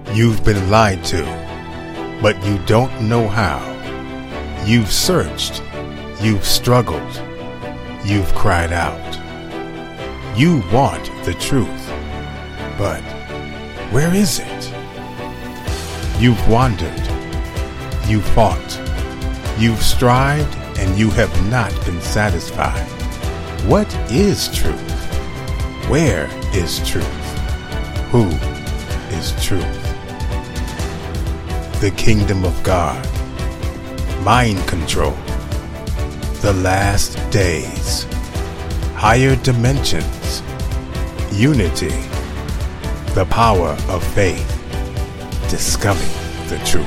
You've been lied to, but you don't know how. You've searched, you've struggled, you've cried out. You want the truth, but where is it? You've wandered, you fought, you've strived, and you have not been satisfied. What is truth? Where is truth? Who is truth? The kingdom of God, mind control, the last days, higher dimensions, unity, the power of faith, discovering the truth.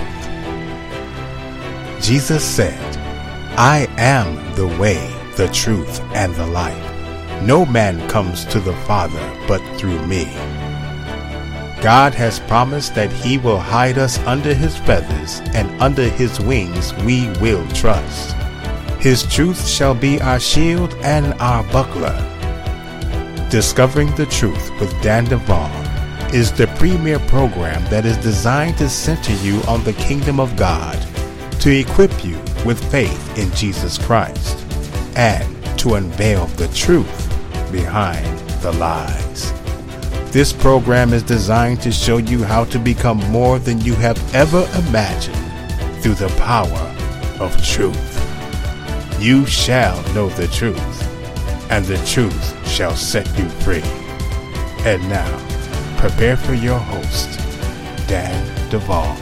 Jesus said, I am the way, the truth, and the life. No man comes to the Father but through me. God has promised that he will hide us under his feathers, and under his wings we will trust. His truth shall be our shield and our buckler. Discovering the Truth with Dan Duvall is the premier program that is designed to center you on the kingdom of God, to equip you with faith in Jesus Christ, and to unveil the truth behind the lies. This program is designed to show you how to become more than you have ever imagined through the power of truth. You shall know the truth, and the truth shall set you free. And now, prepare for your host, Dan Duvall.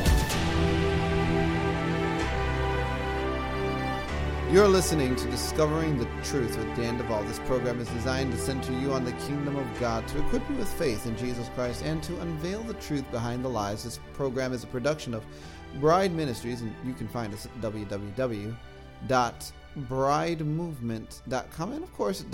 You're listening to Discovering the Truth with Dan Duvall. This program is designed to center you on the kingdom of God, to equip you with faith in Jesus Christ, and to unveil the truth behind the lies. This program is a production of Bride Ministries, and you can find us at www.bridemovement.com, and of course at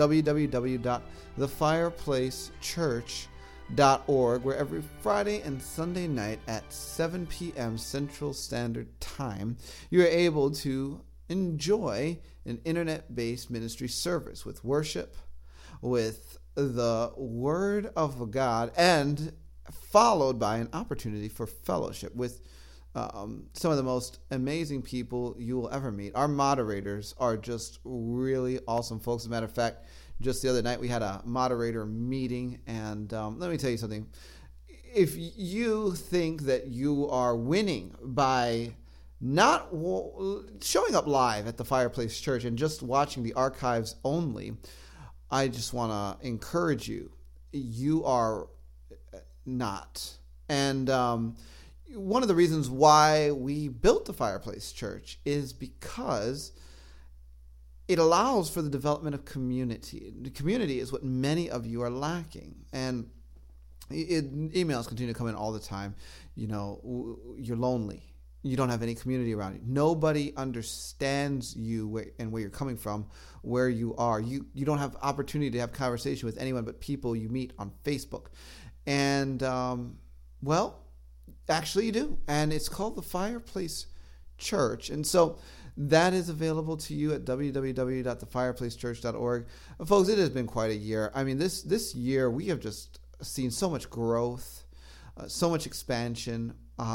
www.thefireplacechurch.org, where every Friday and Sunday night at 7 p.m. Central Standard Time, you are able to enjoy an internet-based ministry service with worship, with the Word of God, and followed by an opportunity for fellowship with some of the most amazing people you will ever meet. Our moderators are just really awesome folks. As a matter of fact, just the other night we had a moderator meeting, and let me tell you something. If you think that you are winning by not showing up live at the Fireplace Church and just watching the archives only, I just want to encourage you. You are not. And one of the reasons why we built the Fireplace Church is because it allows for the development of community. The community is what many of you are lacking. And emails continue to come in all the time. You know, you're lonely. You don't have any community around you. Nobody understands you and where you're coming from, where you are. You don't have opportunity to have conversation with anyone but people you meet on Facebook. And, well, actually you do. And it's called the Fireplace Church. And so that is available to you at www.thefireplacechurch.org. Folks, it has been quite a year. I mean, this year we have just seen so much growth, so much expansion,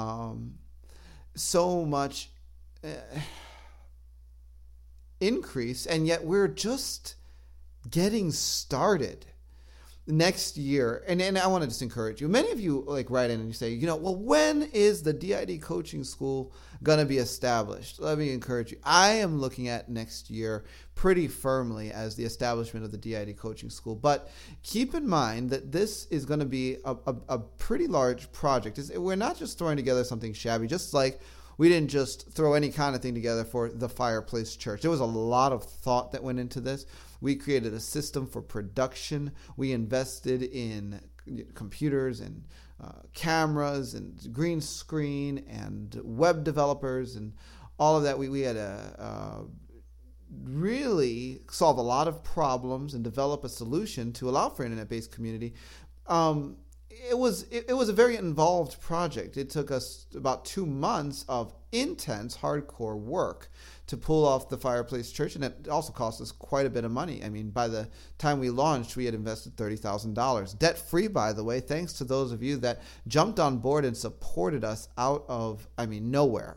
so much increase, and yet we're just getting started. Next year, and I want to just encourage you. Many of you write in and you say, well, when is the DID coaching school going to be established? Let me encourage you. I am looking at next year pretty firmly as the establishment of the DID coaching school. But keep in mind that this is going to be a pretty large project. We're not just throwing together something shabby, just like we didn't just throw any kind of thing together for the Fireplace Church. There was a lot of thought that went into this. We created a system for production. We invested in computers and cameras and green screen and web developers and all of that. We had to really solve a lot of problems and develop a solution to allow for internet-based community. it was a very involved project. It took us about 2 months of intense, hardcore work to pull off the Fireplace Church, and it also cost us quite a bit of money. I mean, by the time we launched, we had invested $30,000. Debt-free, by the way, thanks to those of you that jumped on board and supported us out of, nowhere.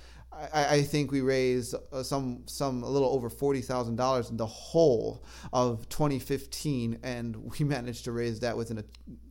I think we raised a little over $40,000 in the whole of 2015, and we managed to raise that within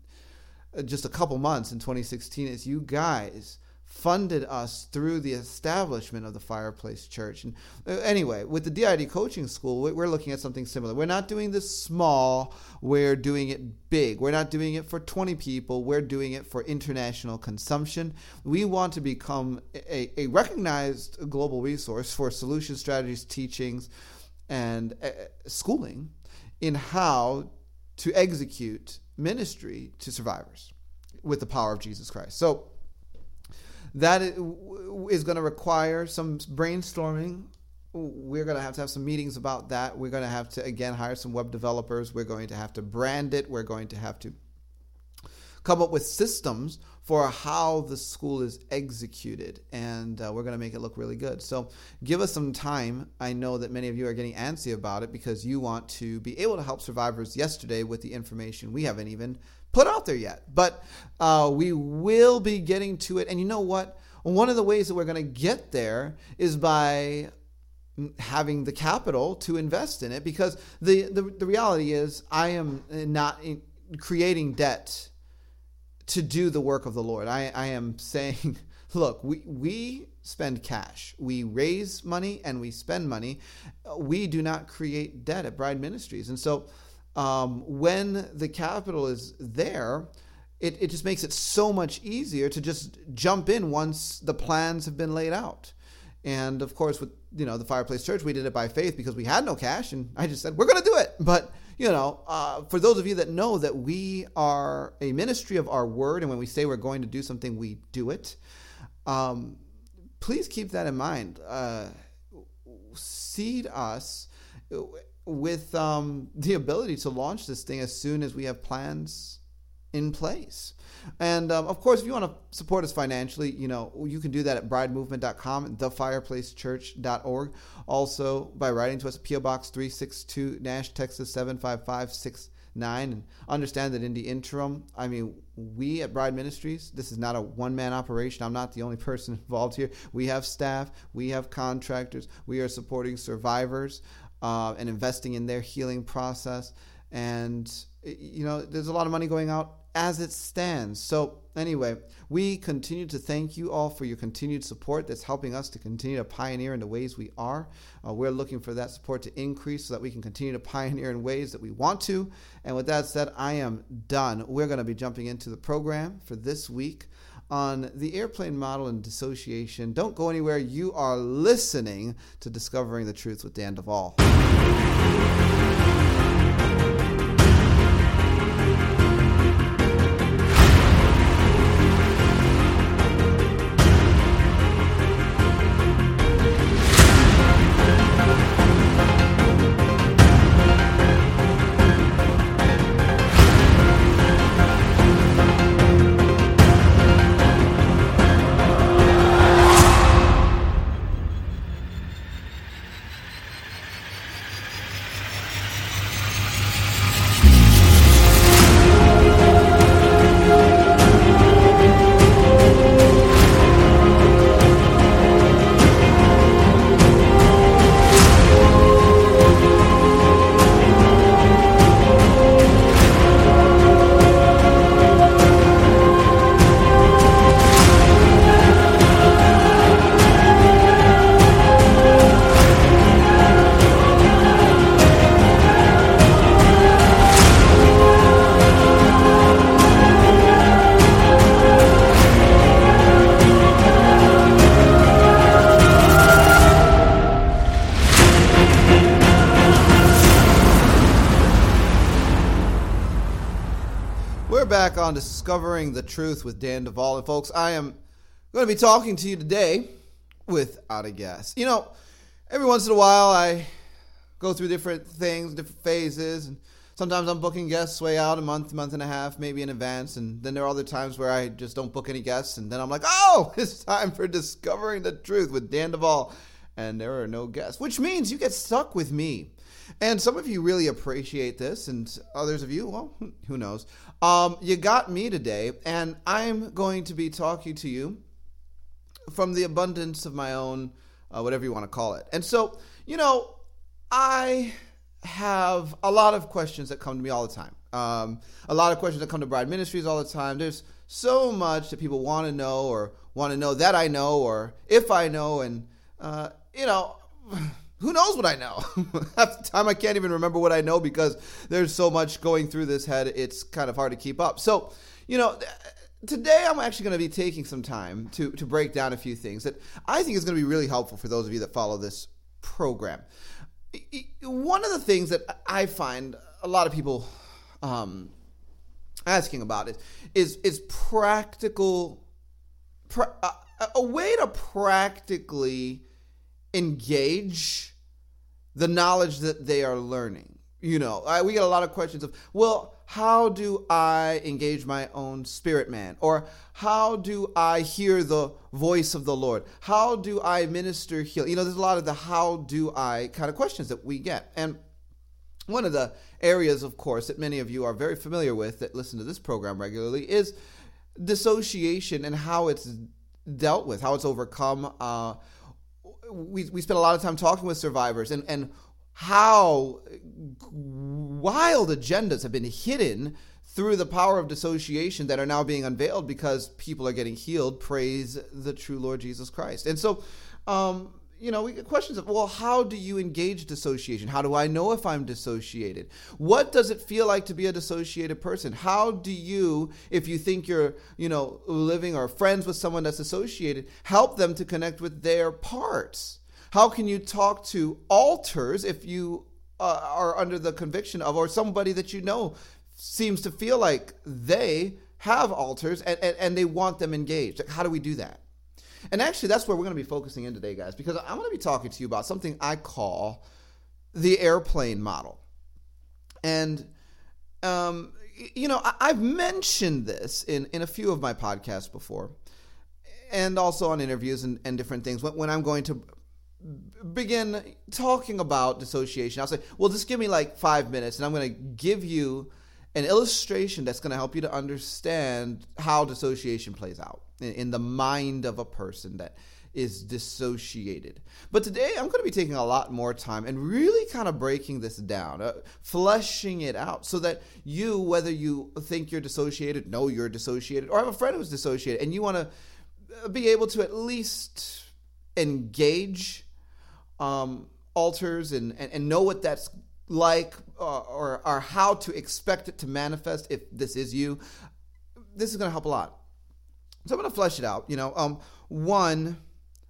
just a couple months in 2016 as you guys funded us through the establishment of the Fireplace Church. And anyway, with the DID Coaching School, we're looking at something similar. We're not doing this small, we're doing it big. We're not doing it for 20 people, we're doing it for international consumption. We want to become a recognized global resource for solutions, strategies, teachings, and schooling in how to execute ministry to survivors with the power of Jesus Christ. So that is going to require some brainstorming. We're going to have some meetings about that. We're going to have to, again, hire some web developers. We're going to have to brand it. We're going to have to come up with systems for how the school is executed, and we're going to make it look really good. So give us some time. I know that many of you are getting antsy about it because you want to be able to help survivors yesterday with the information we haven't even put out there yet. But we will be getting to it. And you know what? One of the ways that we're going to get there is by having the capital to invest in it, because the reality is I am not creating debt to do the work of the Lord. I am saying, look, we spend cash. We raise money and we spend money. We do not create debt at Bride Ministries. And so when the capital is there, it just makes it so much easier to just jump in once the plans have been laid out. And of course, with the Fireplace Church, we did it by faith because we had no cash, and I just said, we're going to do it. But for those of you that know that we are a ministry of our word, and when we say we're going to do something, we do it, please keep that in mind. Seed us with the ability to launch this thing as soon as we have plans in place. And of course, if you want to support us financially, you can do that at bridemovement.com and thefireplacechurch.org. Also by writing to us at P.O. Box 362, Nash, Texas 75569. And understand that in the interim, we at Bride Ministries, this is not a one-man operation. I'm not the only person involved here. We have staff, we have contractors, we are supporting survivors and investing in their healing process. And there's a lot of money going out as it stands. So anyway, we continue to thank you all for your continued support that's helping us to continue to pioneer in the ways we are. We're looking for that support to increase so that we can continue to pioneer in ways that we want to. And with that said, I am done. We're going to be jumping into the program for this week on the airplane model and dissociation. Don't go anywhere. You are listening to Discovering the Truth with Dan Duvall. Back on Discovering the Truth with Dan Duvall. And folks, I am going to be talking to you today without a guest. Every once in a while I go through different things, different phases, and Sometimes I'm booking guests way out a month and a half, maybe in advance. And then there are other times where I just don't book any guests. And then I'm like, oh, it's time for Discovering the Truth with Dan Duvall. And there are no guests, which means you get stuck with me. And some of you really appreciate this, and others of you, well, who knows. You got me today, and I'm going to be talking to you from the abundance of my own, whatever you want to call it. And so, I have a lot of questions that come to me all the time. A lot of questions that come to Bride Ministries all the time. There's so much that people want to know that I know, or if I know, and, who knows what I know? Half the time I can't even remember what I know because there's so much going through this head, it's kind of hard to keep up. So, today I'm actually going to be taking some time to break down a few things that I think is going to be really helpful for those of you that follow this program. One of the things that I find a lot of people asking about is practical, a way to practically engage the knowledge that they are learning. We get a lot of questions of, well, how do I engage my own spirit man? Or how do I hear the voice of the Lord? How do I minister healing? There's a lot of the how do I kind of questions that we get. And one of the areas, of course, that many of you are very familiar with that listen to this program regularly is dissociation and how it's dealt with, how it's overcome. We spend a lot of time talking with survivors and how wild agendas have been hidden through the power of dissociation that are now being unveiled because people are getting healed. Praise the true Lord Jesus Christ. And so, we get questions of, well, how do you engage dissociation? How do I know if I'm dissociated? What does it feel like to be a dissociated person? How do you, if you think you're, living or friends with someone that's dissociated, help them to connect with their parts? How can you talk to alters if you are under the conviction of, or somebody that seems to feel like they have alters and they want them engaged? Like, how do we do that? And actually, that's where we're going to be focusing in today, guys, because I'm going to be talking to you about something I call the airplane model. And, I've mentioned this in a few of my podcasts before, and also on interviews and different things. When I'm going to begin talking about dissociation, I'll say, well, just give me like 5 minutes, and I'm going to give you an illustration that's going to help you to understand how dissociation plays out in the mind of a person that is dissociated. But today I'm going to be taking a lot more time and really kind of breaking this down, fleshing it out so that you, whether you think you're dissociated, know you're dissociated, or have a friend who's dissociated and you want to be able to at least engage alters and know what that's like or how to expect it to manifest if this is you. This is going to help a lot. So I'm going to flesh it out. One,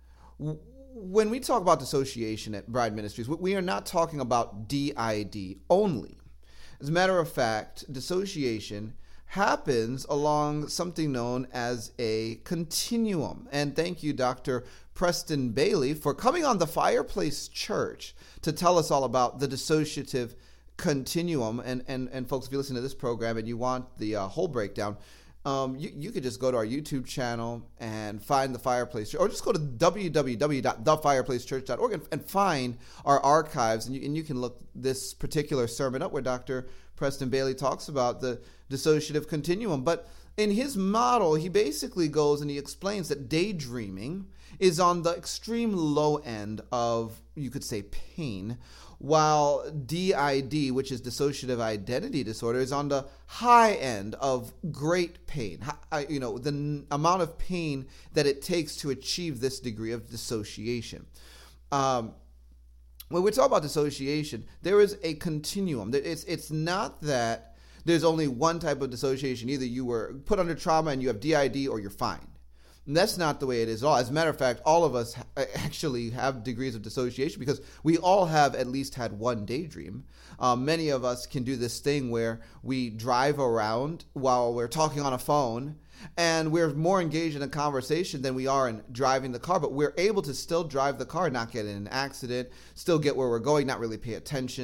when we talk about dissociation at Bride Ministries, we are not talking about DID only. As a matter of fact, dissociation happens along something known as a continuum. And thank you, Dr. Preston Bailey, for coming on the Fireplace Church to tell us all about the dissociative continuum. And folks, if you listen to this program and you want the whole breakdown, you could just go to our YouTube channel and find the Fireplace Church, or just go to www.thefireplacechurch.org and find our archives, and you can look this particular sermon up where Dr. Preston Bailey talks about the dissociative continuum. But in his model, he basically goes and he explains that daydreaming is on the extreme low end of, you could say, pain, while DID, which is dissociative identity disorder, is on the high end of great pain. The amount of pain that it takes to achieve this degree of dissociation. When we talk about dissociation, there is a continuum. It's not that there's only one type of dissociation. Either you were put under trauma and you have DID, or you're fine. And that's not the way it is at all. As a matter of fact, all of us actually have degrees of dissociation because we all have at least had one daydream. Many of us can do this thing where we drive around while we're talking on a phone, and we're more engaged in a conversation than we are in driving the car, but we're able to still drive the car, not get in an accident, still get where we're going, not really pay attention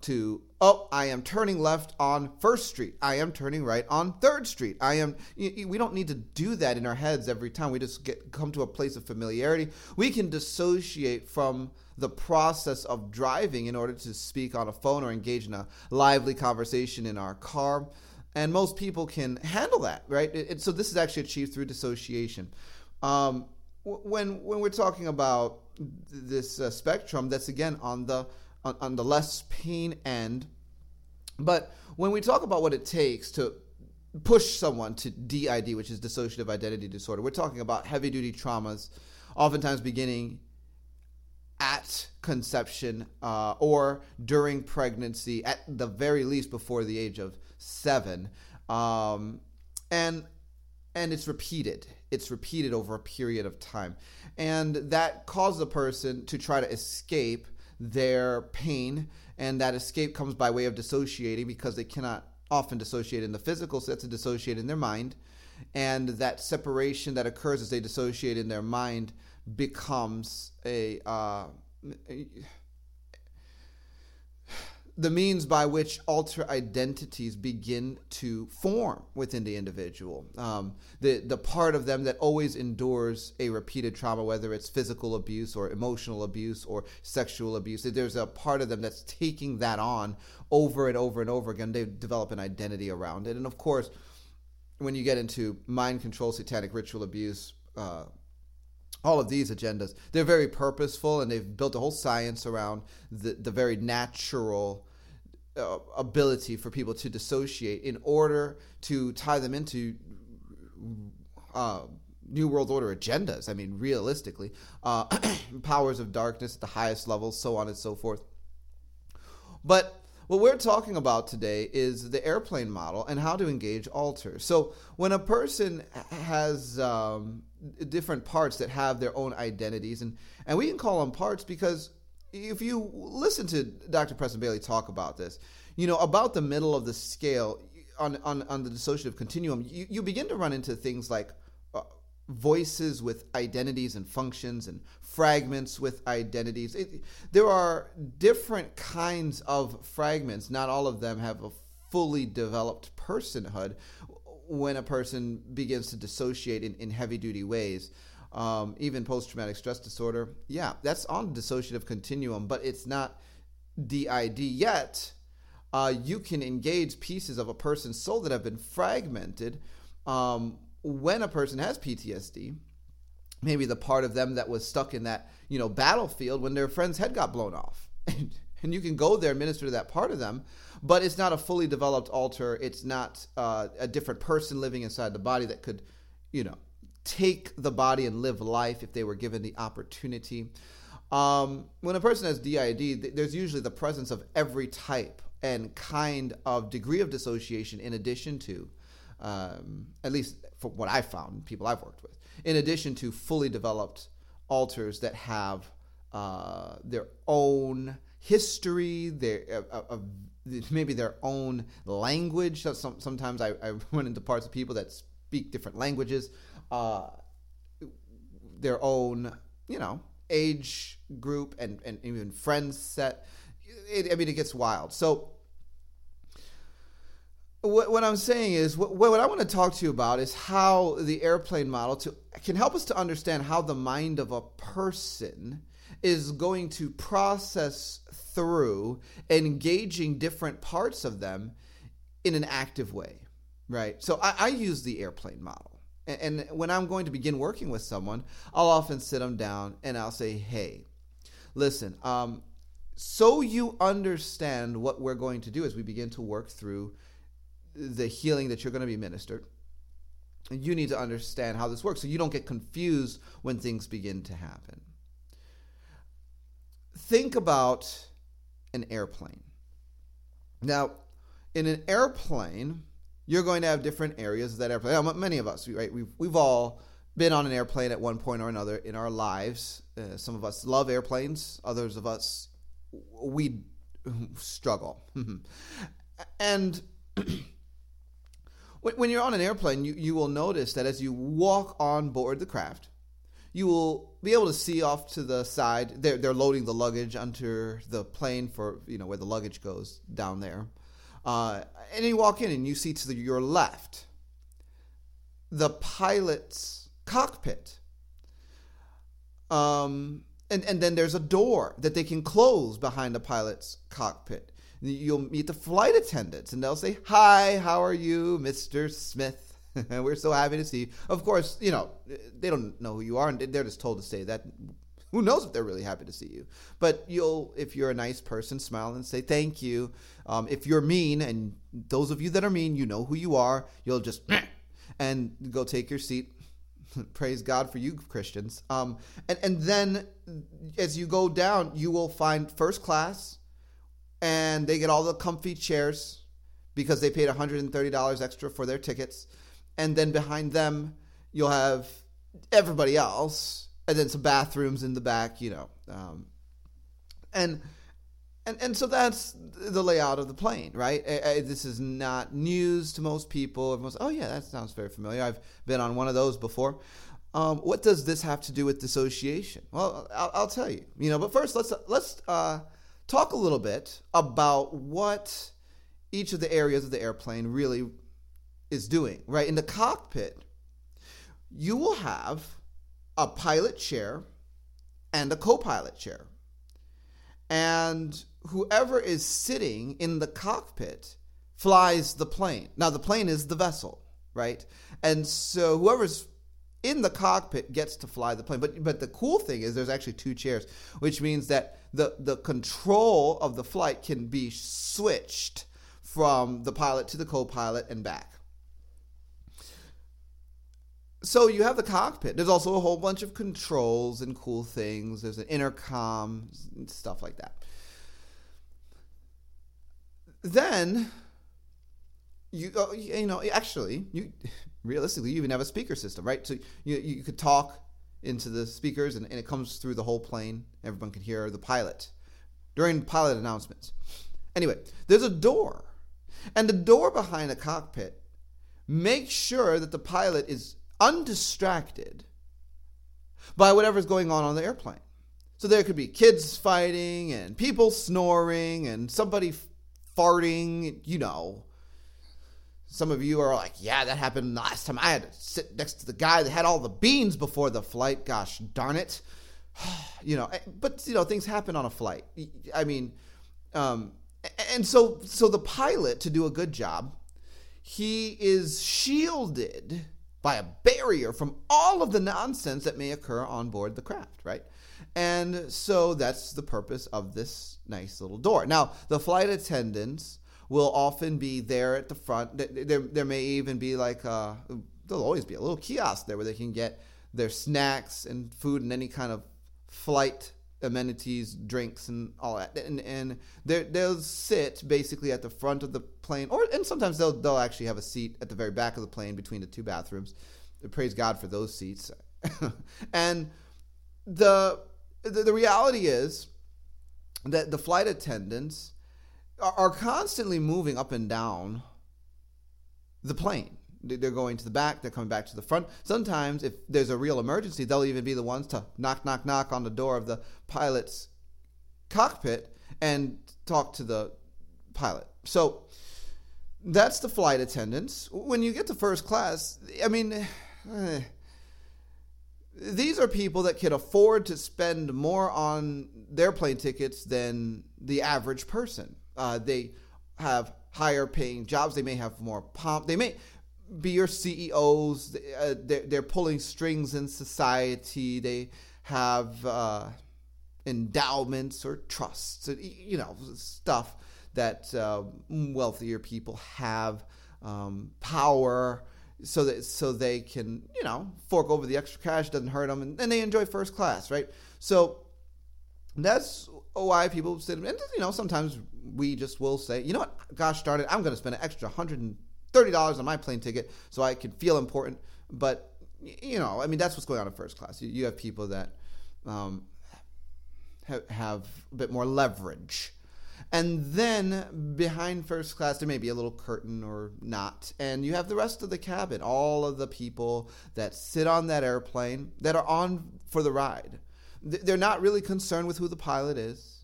to, oh, I am turning left on 1st Street. I am turning right on 3rd Street. We don't need to do that in our heads every time. We just come to a place of familiarity. We can dissociate from the process of driving in order to speak on a phone or engage in a lively conversation in our car. And most people can handle that, right? So this is actually achieved through dissociation. When we're talking about this spectrum, that's again on the less pain end. But when we talk about what it takes to push someone to DID, which is dissociative identity disorder, we're talking about heavy-duty traumas, oftentimes beginning at conception or during pregnancy, at the very least before the age of 7. And it's repeated. It's repeated over a period of time. And that causes a person to try to escape their pain, and that escape comes by way of dissociating because they cannot often dissociate in the physical, so that's to dissociate in their mind. And that separation that occurs as they dissociate in their mind becomes the means by which alter identities begin to form within the individual. The part of them that always endures a repeated trauma, whether it's physical abuse or emotional abuse or sexual abuse, there's a part of them that's taking that on over and over and over again. They develop an identity around it. And of course, when you get into mind control, satanic ritual abuse, all of these agendas, they're very purposeful, and they've built a whole science around the very natural ability for people to dissociate in order to tie them into New World Order agendas. I mean, realistically, powers of darkness at the highest levels, so on and so forth. But what we're talking about today is the airplane model and how to engage alters. So when a person has different parts that have their own identities, and we can call them parts because if you listen to Dr. Preston Bailey talk about this, about the middle of the scale on the dissociative continuum, you begin to run into things like voices with identities and functions and fragments with identities. There are different kinds of fragments. Not all of them have a fully developed personhood when a person begins to dissociate in heavy-duty ways. Even post-traumatic stress disorder, that's on the dissociative continuum, but it's not DID yet. You can engage pieces of a person's soul that have been fragmented when a person has PTSD, maybe the part of them that was stuck in that, battlefield when their friend's head got blown off. And you can go there and minister to that part of them, but it's not a fully developed alter. It's not a different person living inside the body that could, take the body and live life if they were given the opportunity. When a person has DID, there's usually the presence of every type and kind of degree of dissociation in addition to, at least from what I've found, people I've worked with, in addition to fully developed alters that have their own history, maybe their own language. Sometimes I run into parts of people that speak different languages, their own, age group and even friends set. It gets wild. So what I'm saying is, what I want to talk to you about is how the airplane model can help us to understand how the mind of a person is going to process through engaging different parts of them in an active way, right? So I use the airplane model. And when I'm going to begin working with someone, I'll often sit them down and I'll say, hey, listen, so you understand what we're going to do as we begin to work through the healing that you're going to be ministered. You need to understand how this works so you don't get confused when things begin to happen. Think about an airplane. Now, in an airplane, you're going to have different areas of that airplane. Now, many of us, right? We've all been on an airplane at one point or another in our lives. Some of us love airplanes. Others of us, we struggle. And when you're on an airplane, you will notice that as you walk on board the craft, you will be able to see off to the side. They're loading the luggage onto the plane for, where the luggage goes down there. And you walk in and you see to your left the pilot's cockpit. And then there's a door that they can close behind the pilot's cockpit. You'll meet the flight attendants and they'll say, "Hi, how are you, Mr. Smith? We're so happy to see you." Of course, they don't know who you are and they're just told to say that. Who knows if they're really happy to see you? But if you're a nice person, smile and say thank you. If you're mean, and those of you that are mean, you know who you are, you'll just and go take your seat. Praise God for you, Christians. And then as you go down, you will find first class, and they get all the comfy chairs because they paid $130 extra for their tickets. And then behind them, you'll have everybody else, and then some bathrooms in the back, And so that's the layout of the plane, right? This is not news to most people. Everyone's, "Oh yeah, that sounds very familiar. I've been on one of those before." What does this have to do with dissociation? Well, I'll tell you. But first, let's talk a little bit about what each of the areas of the airplane really is doing, right? In the cockpit, you will have a pilot chair and a co-pilot chair. And whoever is sitting in the cockpit flies the plane. Now, the plane is the vessel, right? And so whoever's in the cockpit gets to fly the plane. But the cool thing is there's actually two chairs, which means that the control of the flight can be switched from the pilot to the co-pilot and back. So you have the cockpit. There's also a whole bunch of controls and cool things. There's an intercom, stuff like that. Then, realistically, you even have a speaker system, right? So you could talk into the speakers, and it comes through the whole plane. Everyone can hear the pilot during pilot announcements. Anyway, there's a door. And the door behind the cockpit makes sure that the pilot is undistracted by whatever's going on the airplane. So there could be kids fighting and people snoring and somebody farting, Some of you are like, "Yeah, that happened last time. I had to sit next to the guy that had all the beans before the flight. Gosh darn it." But things happen on a flight. And so the pilot, to do a good job, he is shielded by a barrier from all of the nonsense that may occur on board the craft, right? And so that's the purpose of this nice little door. Now, the flight attendants will often be there at the front. There may even be there'll always be a little kiosk there where they can get their snacks and food and any kind of flight amenities, drinks, and all that. And they'll sit basically at the front of the plane, and sometimes they'll actually have a seat at the very back of the plane between the two bathrooms. Praise God for those seats. And the reality is that the flight attendants are constantly moving up and down the plane. They're going to the back, they're coming back to the front. Sometimes, if there's a real emergency, they'll even be the ones to knock, knock, knock on the door of the pilot's cockpit and talk to the pilot. So that's the flight attendants. When you get to first class, these are people that can afford to spend more on their plane tickets than the average person. They have higher paying jobs. They may have more pomp. They may be your CEOs. They're pulling strings in society. They have endowments or trusts, stuff that wealthier people have, power, so they can fork over the extra cash. Doesn't hurt them, and they enjoy first class, right? So that's why people sit. And sometimes we just will say, "You know what? Gosh darn it, I'm going to spend an extra $130 on my plane ticket so I can feel important." But that's what's going on in first class. You have people that have a bit more leverage. And then behind first class, there may be a little curtain or not. And you have the rest of the cabin, all of the people that sit on that airplane that are on for the ride. They're not really concerned with who the pilot is.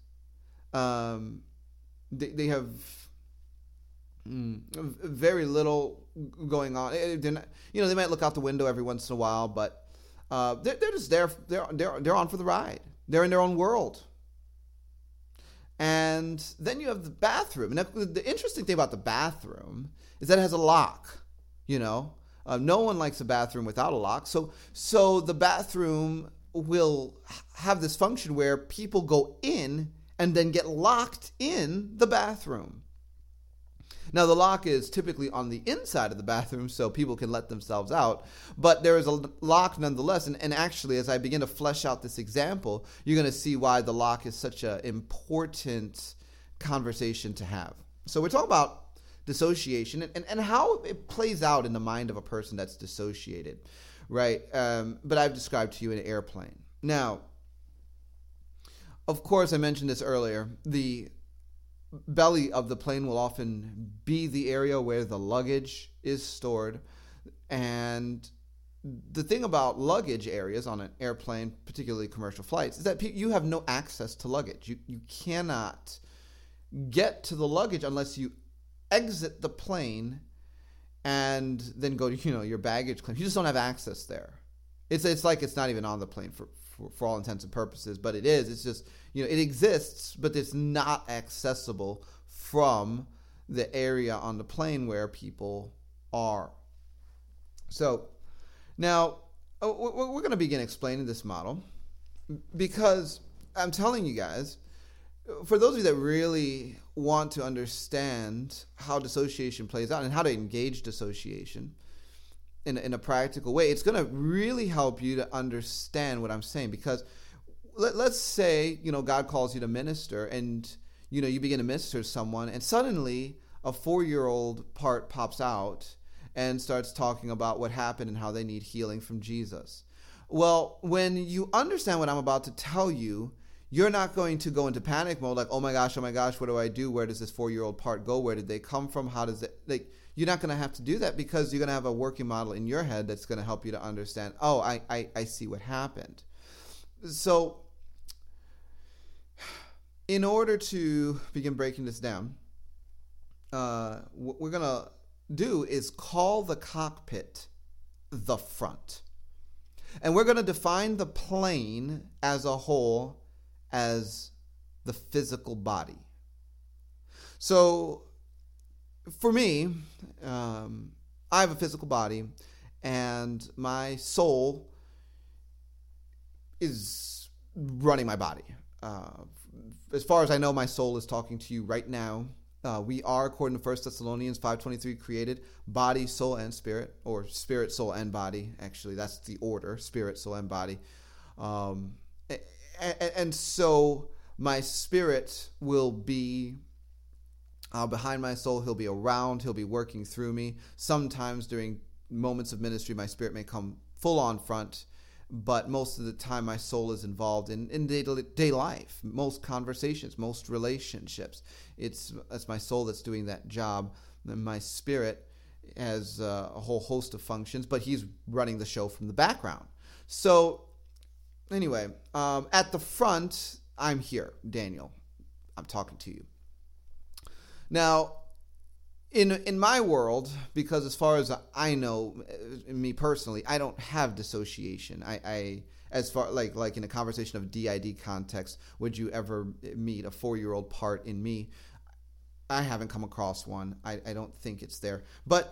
They have very little going on. They're not, they might look out the window every once in a while, but they're just there. They're on for the ride. They're in their own world. And then you have the bathroom. Now, the interesting thing about the bathroom is that it has a lock. No one likes a bathroom without a lock. So the bathroom will have this function where people go in and then get locked in the bathroom. Now, the lock is typically on the inside of the bathroom so people can let themselves out, but there is a lock nonetheless. And actually, as I begin to flesh out this example, you're going to see why the lock is such an important conversation to have. So we're talking about dissociation and how it plays out in the mind of a person that's dissociated, right? But I've described to you an airplane. Now, of course, I mentioned this earlier, the belly of the plane will often be the area where the luggage is stored. And the thing about luggage areas on an airplane, particularly commercial flights, is that you have no access to luggage. You cannot get to the luggage unless you exit the plane and then go to your baggage claim. You just don't have access there. It's like it's not even on the plane for all intents and purposes, but it is. It's just, it exists, but it's not accessible from the area on the plane where people are. So now we're going to begin explaining this model because I'm telling you guys, for those of you that really want to understand how dissociation plays out and how to engage dissociation in a practical way, it's going to really help you to understand what I'm saying. Because let's say, God calls you to minister and, you begin to minister to someone and suddenly a 4-year-old part pops out and starts talking about what happened and how they need healing from Jesus. Well, when you understand what I'm about to tell you, you're not going to go into panic mode like, oh my gosh, what do I do? Where does this 4-year-old part go? Where did they come from? How does it, you're not going to have to do that because you're going to have a working model in your head that's going to help you to understand, oh, I see what happened. So in order to begin breaking this down, what we're going to do is call the cockpit the front. And we're going to define the plane as a whole as the physical body. So for me, I have a physical body and my soul is running my body. As far as I know, my soul is talking to you right now. We are, according to 1 Thessalonians 5:23, created body, soul, and spirit, or spirit, soul, and body. Actually, that's the order: spirit, soul, and body. And so my spirit will be behind my soul. He'll be around. He'll be working through me. Sometimes during moments of ministry, my spirit may come full on front, but most of the time my soul is involved in day life, most conversations, most relationships. It's my soul that's doing that job. And my spirit has a whole host of functions, but he's running the show from the background. So anyway, at the front, I'm here, Daniel. I'm talking to you. Now, in my world, because as far as I know, me personally, I don't have dissociation. I as far like in a conversation of DID context, would you ever meet a 4-year-old part in me? I haven't come across one. I don't think it's there. But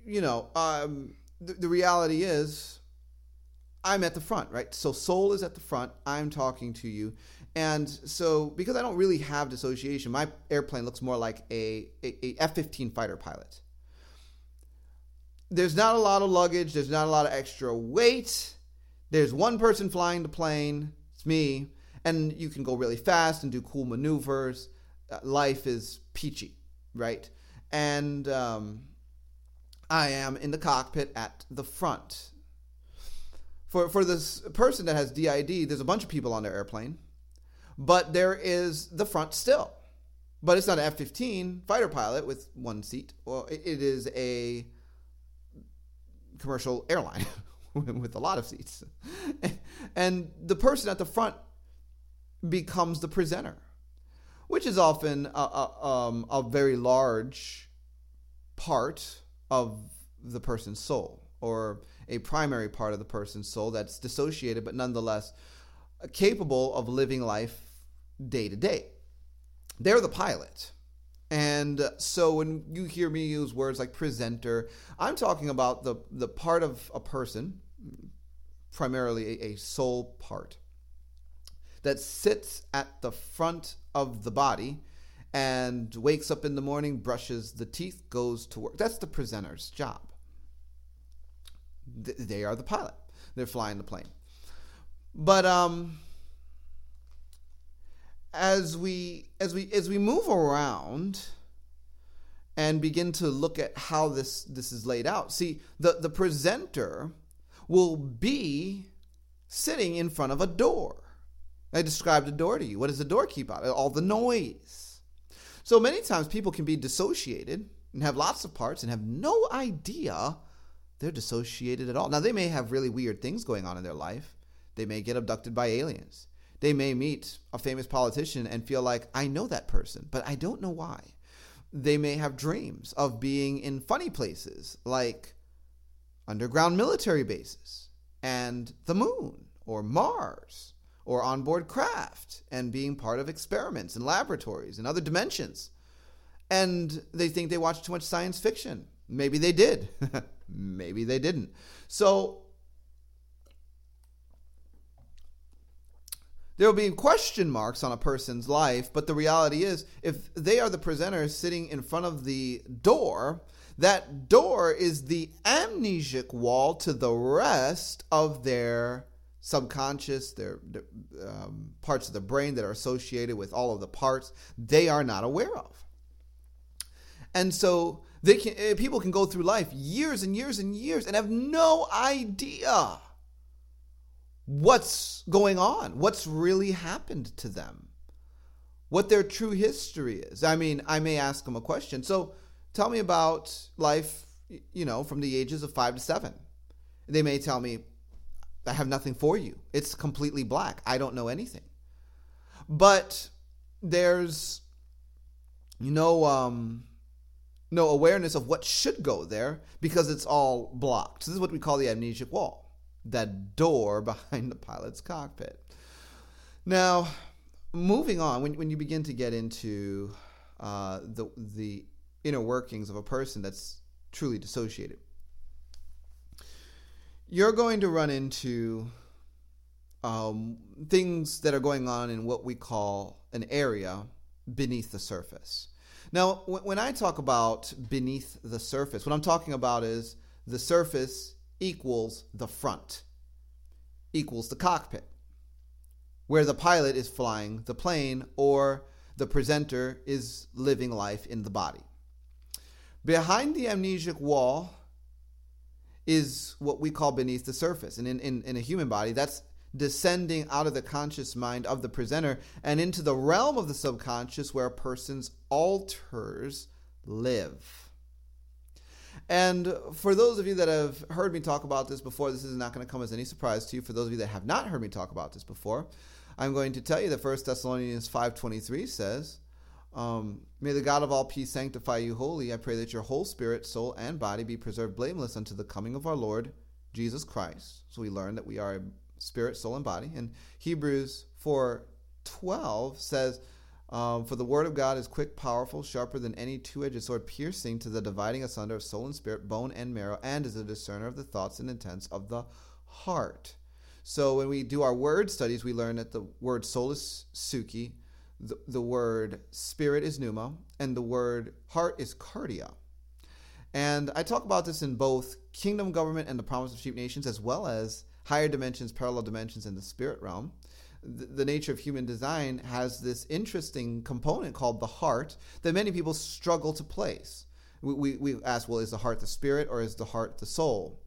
the reality is, I'm at the front, right? So soul is at the front. I'm talking to you. And so because I don't really have dissociation, my airplane looks more like a F-15 fighter pilot. There's not a lot of luggage. There's not a lot of extra weight. There's one person flying the plane. It's me. And you can go really fast and do cool maneuvers. Life is peachy, right? And I am in the cockpit at the front. For this person that has DID, there's a bunch of people on their airplane, but there is the front still. But it's not an F-15 fighter pilot with one seat. Well, it is a commercial airline with a lot of seats. And the person at the front becomes the presenter, which is often a very large part of the person's soul, or a primary part of the person's soul that's dissociated but nonetheless capable of living life day to day. They're the pilot. And so when you hear me use words like presenter, I'm talking about the part of a person, primarily a soul part, that sits at the front of the body and wakes up in the morning, brushes the teeth, goes to work. That's the presenter's job. They are the pilot. They're flying the plane. But as we move around and begin to look at how this is laid out, see, the presenter will be sitting in front of a door. I described a door to you. What does the door keep out? All the noise. So many times people can be dissociated and have lots of parts and have no idea they're dissociated at all. Now, they may have really weird things going on in their life. They may get abducted by aliens. They may meet a famous politician and feel like, I know that person, but I don't know why. They may have dreams of being in funny places like underground military bases and the moon or Mars or onboard craft and being part of experiments in laboratories and other dimensions. And they think they watch too much science fiction. Maybe they did. Maybe they didn't. So there will be question marks on a person's life, but the reality is, if they are the presenter sitting in front of the door, that door is the amnesic wall to the rest of their subconscious, their parts of the brain that are associated with all of the parts they are not aware of. And so people can go through life years and years and years and have no idea what's going on, what's really happened to them, what their true history is. I mean, I may ask them a question. So tell me about life, from the ages of 5 to 7. They may tell me, I have nothing for you. It's completely black. I don't know anything. But there's no awareness of what should go there because it's all blocked. So this is what we call the amnesic wall, that door behind the pilot's cockpit. Now, moving on, when you begin to get into the inner workings of a person that's truly dissociated, you're going to run into things that are going on in what we call an area beneath the surface. Now, when I talk about beneath the surface, what I'm talking about is the surface equals the front, equals the cockpit, where the pilot is flying the plane or the presenter is living life in the body. Behind the amnesic wall is what we call beneath the surface. And in a human body, that's descending out of the conscious mind of the presenter and into the realm of the subconscious where a person's alters live. And for those of you that have heard me talk about this before, this is not going to come as any surprise to you. For those of you that have not heard me talk about this before, I'm going to tell you that 1 Thessalonians 5:23 says, may the God of all peace sanctify you wholly. I pray that your whole spirit, soul, and body be preserved blameless unto the coming of our Lord Jesus Christ. So we learn that we are a spirit, soul, and body. And Hebrews 4:12 says, for the word of God is quick, powerful, sharper than any two-edged sword, piercing to the dividing asunder of soul and spirit, bone and marrow, and is a discerner of the thoughts and intents of the heart. So when we do our word studies, we learn that the word soul is suki, the word spirit is pneuma, and the word heart is cardia. And I talk about this in both kingdom government and the promise of sheep nations, as well as higher dimensions, parallel dimensions in the spirit realm. The nature of human design has this interesting component called the heart that many people struggle to place. We ask, well, is the heart the spirit or is the heart the soul?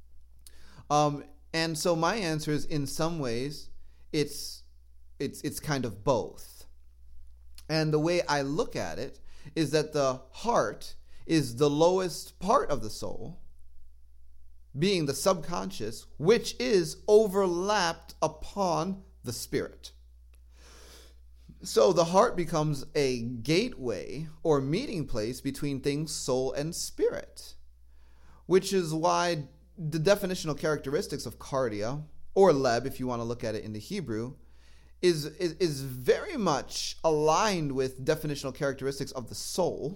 And so my answer is, in some ways, it's kind of both. And the way I look at it is that the heart is the lowest part of the soul, being the subconscious, which is overlapped upon the spirit. So the heart becomes a gateway or meeting place between things soul and spirit, which is why the definitional characteristics of cardia, or leb if you want to look at it in the Hebrew, is very much aligned with definitional characteristics of the soul.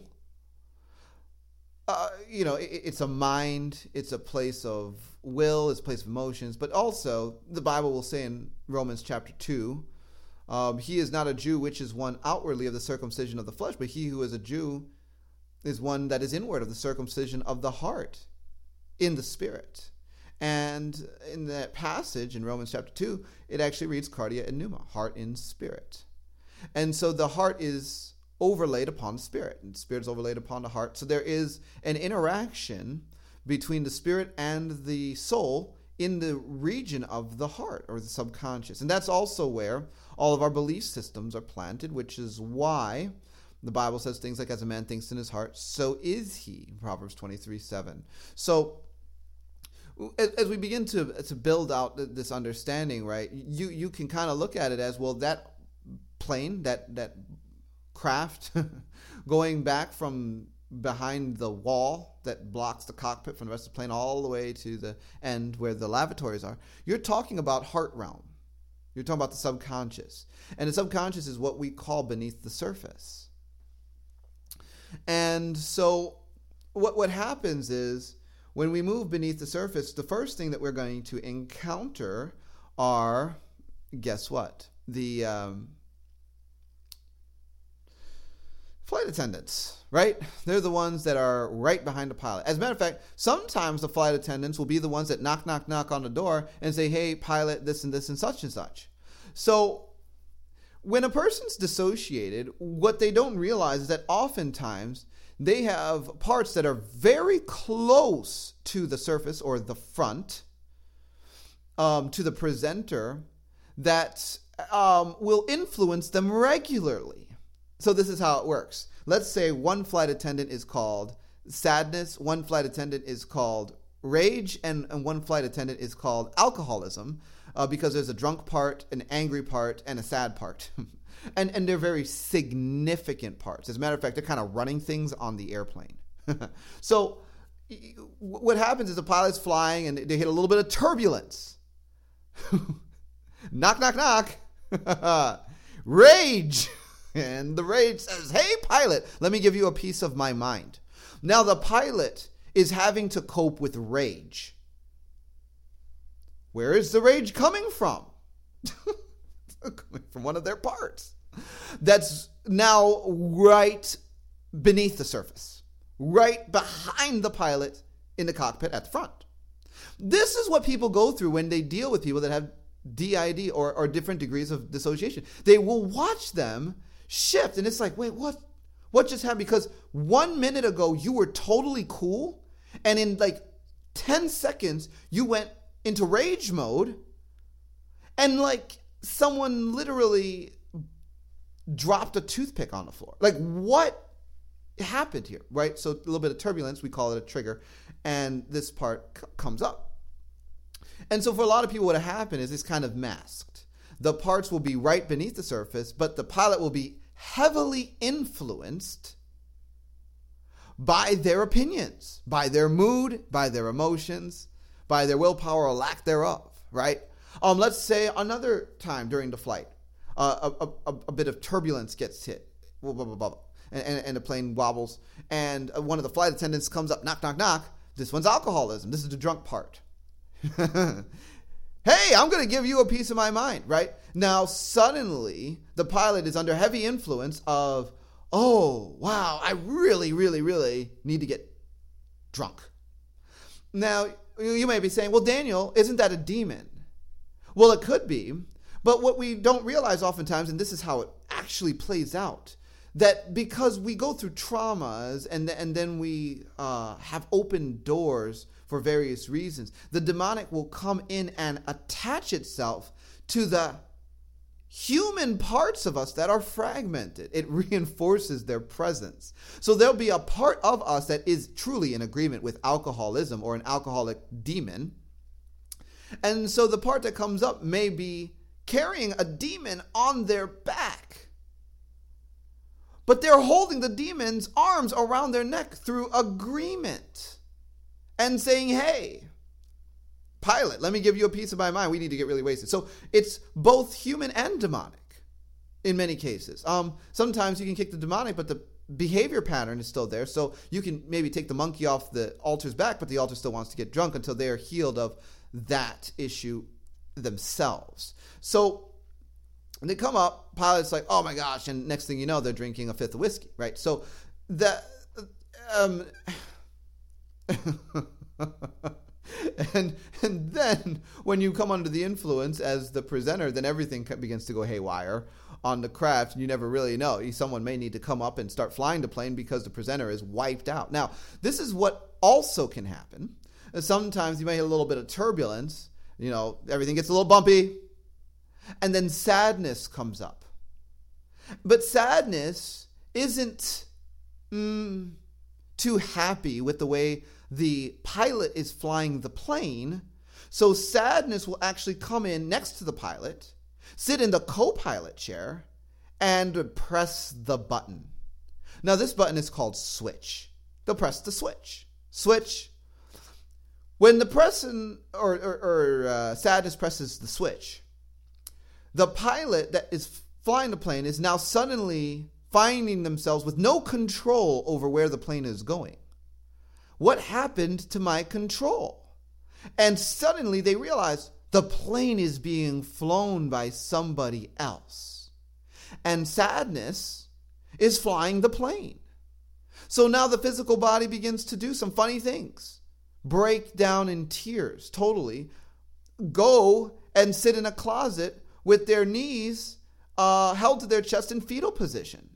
It's a mind, it's a place of will, it's a place of emotions, but also the Bible will say in Romans chapter 2, he is not a Jew which is one outwardly of the circumcision of the flesh, but he who is a Jew is one that is inward of the circumcision of the heart in the spirit. And in that passage in Romans chapter 2, it actually reads cardia and pneuma, heart and spirit. And so the heart is overlaid upon the spirit, and the spirit is overlaid upon the heart. So there is an interaction between the spirit and the soul in the region of the heart or the subconscious. And that's also where all of our belief systems are planted, which is why the Bible says things like, as a man thinks in his heart, so is he, Proverbs 23:7. So as we begin to build out this understanding, right, you can kind of look at it as, well, that plane, that craft going back from behind the wall that blocks the cockpit from the rest of the plane all the way to the end where the lavatories are, you're talking about heart realm. You're talking about the subconscious. And the subconscious is what we call beneath the surface. And so what happens is, when we move beneath the surface, the first thing that we're going to encounter are, guess what? The flight attendants, right? They're the ones that are right behind the pilot. As a matter of fact, sometimes the flight attendants will be the ones that knock on the door and say, hey, pilot, this and this and such and such. So when a person's dissociated, what they don't realize is that oftentimes they have parts that are very close to the surface or the front, to the presenter, that will influence them regularly. So this is how it works. Let's say one flight attendant is called sadness, one flight attendant is called rage, and one flight attendant is called alcoholism, because there's a drunk part, an angry part, and a sad part. And they're very significant parts. As a matter of fact, they're kind of running things on the airplane. So what happens is the pilot's flying and they hit a little bit of turbulence. Knock, knock, knock. Rage. And the rage says, hey, pilot, let me give you a piece of my mind. Now the pilot is having to cope with rage. Where is the rage coming from? Coming from one of their parts. That's now right beneath the surface, right behind the pilot in the cockpit at the front. This is what people go through when they deal with people that have DID or different degrees of dissociation. They will watch them shift, and it's like, wait, what just happened? Because 1 minute ago you were totally cool, and in like 10 seconds you went into rage mode, and like someone literally dropped a toothpick on the floor. Like, what happened here, right? So a little bit of turbulence, we call it a trigger, and this part comes up. And so for a lot of people, what happened is it's kind of masked. The parts will be right beneath the surface, but the pilot will be heavily influenced by their opinions, by their mood, by their emotions, by their willpower or lack thereof, right? Let's say another time during the flight, a bit of turbulence gets hit, blah, blah, blah, blah, and the plane wobbles, and one of the flight attendants comes up, knock, knock, knock. This one's alcoholism. This is the drunk part. Hey, I'm going to give you a piece of my mind, right? Now, suddenly, the pilot is under heavy influence of, oh, wow, I really, really, really need to get drunk. Now, you may be saying, well, Daniel, isn't that a demon? Well, it could be, but what we don't realize oftentimes, and this is how it actually plays out, that because we go through traumas and then we have open doors for various reasons, the demonic will come in and attach itself to the human parts of us that are fragmented. It reinforces their presence. So there'll be a part of us that is truly in agreement with alcoholism or an alcoholic demon. And so the part that comes up may be carrying a demon on their back. But they're holding the demon's arms around their neck through agreement and saying, hey, Pilate, let me give you a piece of my mind. We need to get really wasted. So it's both human and demonic in many cases. Sometimes you can kick the demonic, but the behavior pattern is still there. So you can maybe take the monkey off the altar's back, but the altar still wants to get drunk until they are healed of that issue themselves. So they come up, Pilate's like, oh my gosh, and next thing you know, they're drinking a fifth of whiskey, right? So the and then when you come under the influence as the presenter, then everything begins to go haywire on the craft, and you never really know. Someone may need to come up and start flying the plane because the presenter is wiped out. Now, this is what also can happen. Sometimes you may hit a little bit of turbulence, everything gets a little bumpy, and then sadness comes up. But sadness isn't too happy with the way the pilot is flying the plane. So sadness will actually come in next to the pilot, sit in the co-pilot chair, and press the button. Now this button is called switch. They'll press the switch. Switch. When the person or sadness presses the switch, the pilot that is flying the plane is now suddenly finding themselves with no control over where the plane is going. What happened to my control? And suddenly they realize the plane is being flown by somebody else. And sadness is flying the plane. So now the physical body begins to do some funny things. Break down in tears, totally. Go and sit in a closet with their knees held to their chest in fetal position.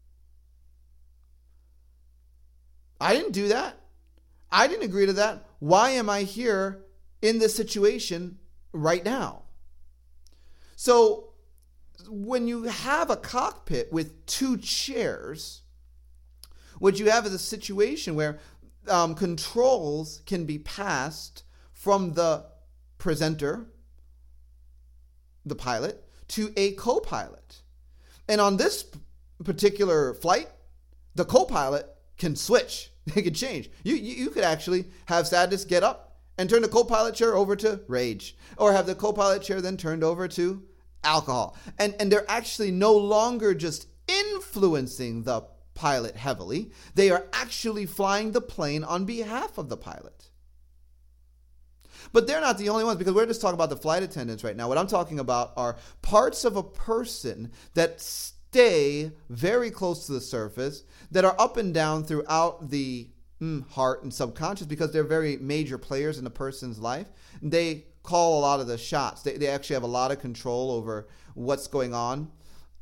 I didn't do that. I didn't agree to that. Why am I here in this situation right now? So when you have a cockpit with two chairs, what you have is a situation where controls can be passed from the presenter, the pilot, to a co-pilot. And on this particular flight, the co-pilot can switch. They can change. You could actually have sadness get up and turn the co-pilot chair over to rage, or have the co-pilot chair then turned over to alcohol. And they're actually no longer just influencing the pilot heavily. They are actually flying the plane on behalf of the pilot. But they're not the only ones, because we're just talking about the flight attendants right now. What I'm talking about are parts of a person that stay very close to the surface, that are up and down throughout the heart and subconscious, because they're very major players in a person's life. They call a lot of the shots. They actually have a lot of control over what's going on.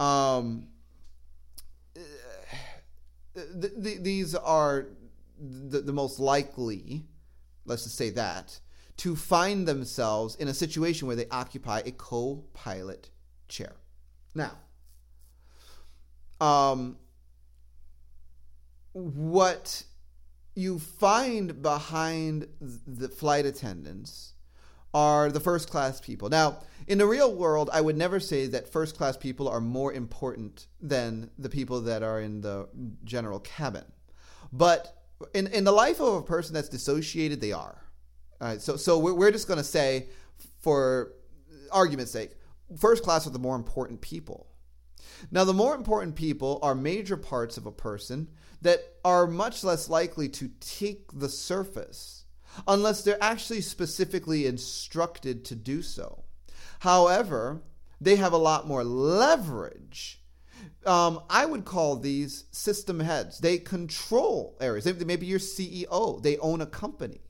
These are the most likely, let's just say that, to find themselves in a situation where they occupy a co-pilot chair. Now, what you find behind the flight attendants are the first class people. Now, in the real world, I would never say that first class people are more important than the people that are in the general cabin. But in the life of a person that's dissociated, they are. All right, so we're just going to say, for argument's sake, first class are the more important people. Now, the more important people are major parts of a person that are much less likely to take the surface unless they're actually specifically instructed to do so. However, they have a lot more leverage. I would call these system heads. They control areas. Maybe you're CEO. They own a company.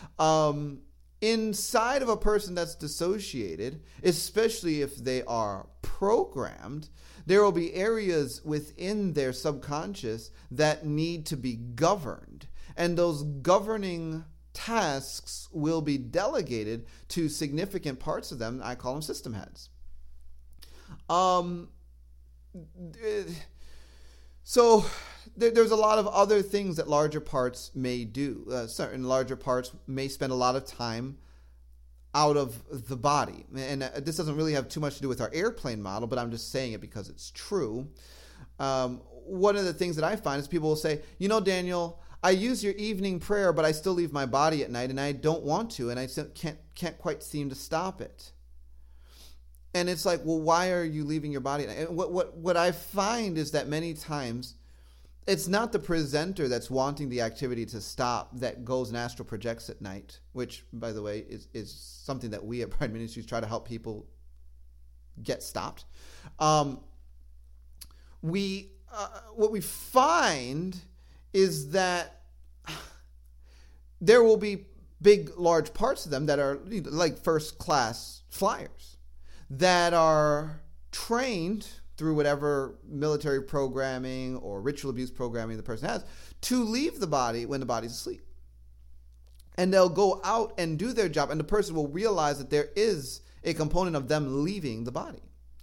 Inside of a person that's dissociated, especially if they are programmed, there will be areas within their subconscious that need to be governed. And those governing tasks will be delegated to significant parts of them. I call them system heads. So there's a lot of other things that larger parts may do. Certain larger parts may spend a lot of time out of the body. And this doesn't really have too much to do with our airplane model, but I'm just saying it because it's true. One of the things that I find is people will say, Daniel, I use your evening prayer, but I still leave my body at night, and I don't want to, and I can't quite seem to stop it. And it's like, well, why are you leaving your body? And what I find is that many times it's not the presenter that's wanting the activity to stop that goes and astral projects at night, which, by the way, is something that we at Pride Ministries try to help people get stopped. What we find is that there will be large parts of them that are like first-class flyers that are trained through whatever military programming or ritual abuse programming the person has to leave the body when the body's asleep. And they'll go out and do their job, and the person will realize that there is a component of them leaving the body.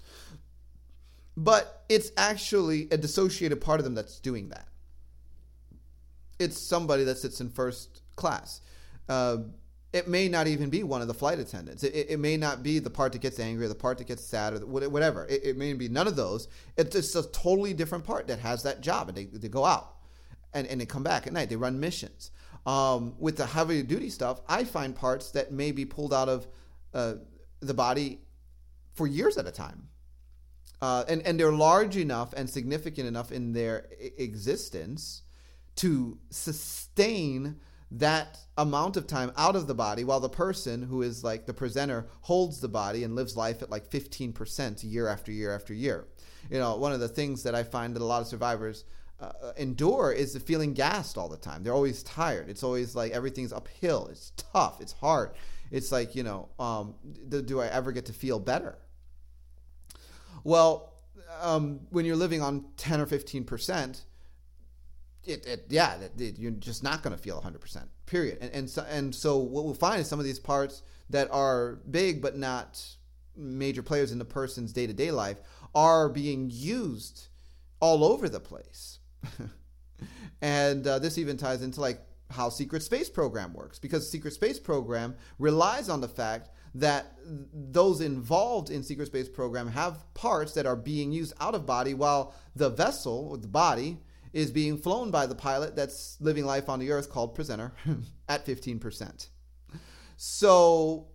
But it's actually a dissociated part of them that's doing that. It's somebody that sits in first class. It may not even be one of the flight attendants. It may not be the part that gets angry or the part that gets sad or whatever. It may be none of those. It's a totally different part that has that job. And they go out and they come back at night. They run missions. With the heavy duty stuff, I find parts that may be pulled out of the body for years at a time. And they're large enough and significant enough in their existence to sustain that amount of time out of the body while the person who is like the presenter holds the body and lives life at like 15% year after year after year. One of the things that I find that a lot of survivors endure is the feeling gassed all the time. They're always tired. It's always like everything's uphill. It's tough. It's hard. It's like, do I ever get to feel better? Well, when you're living on 10 or 15%, you're just not going to feel 100%, period. And so what we'll find is some of these parts that are big but not major players in the person's day-to-day life are being used all over the place. And this even ties into like how Secret Space Program works, because Secret Space Program relies on the fact that those involved in Secret Space Program have parts that are being used out of body while the vessel, or the body, is being flown by the pilot that's living life on the earth called presenter at 15%. So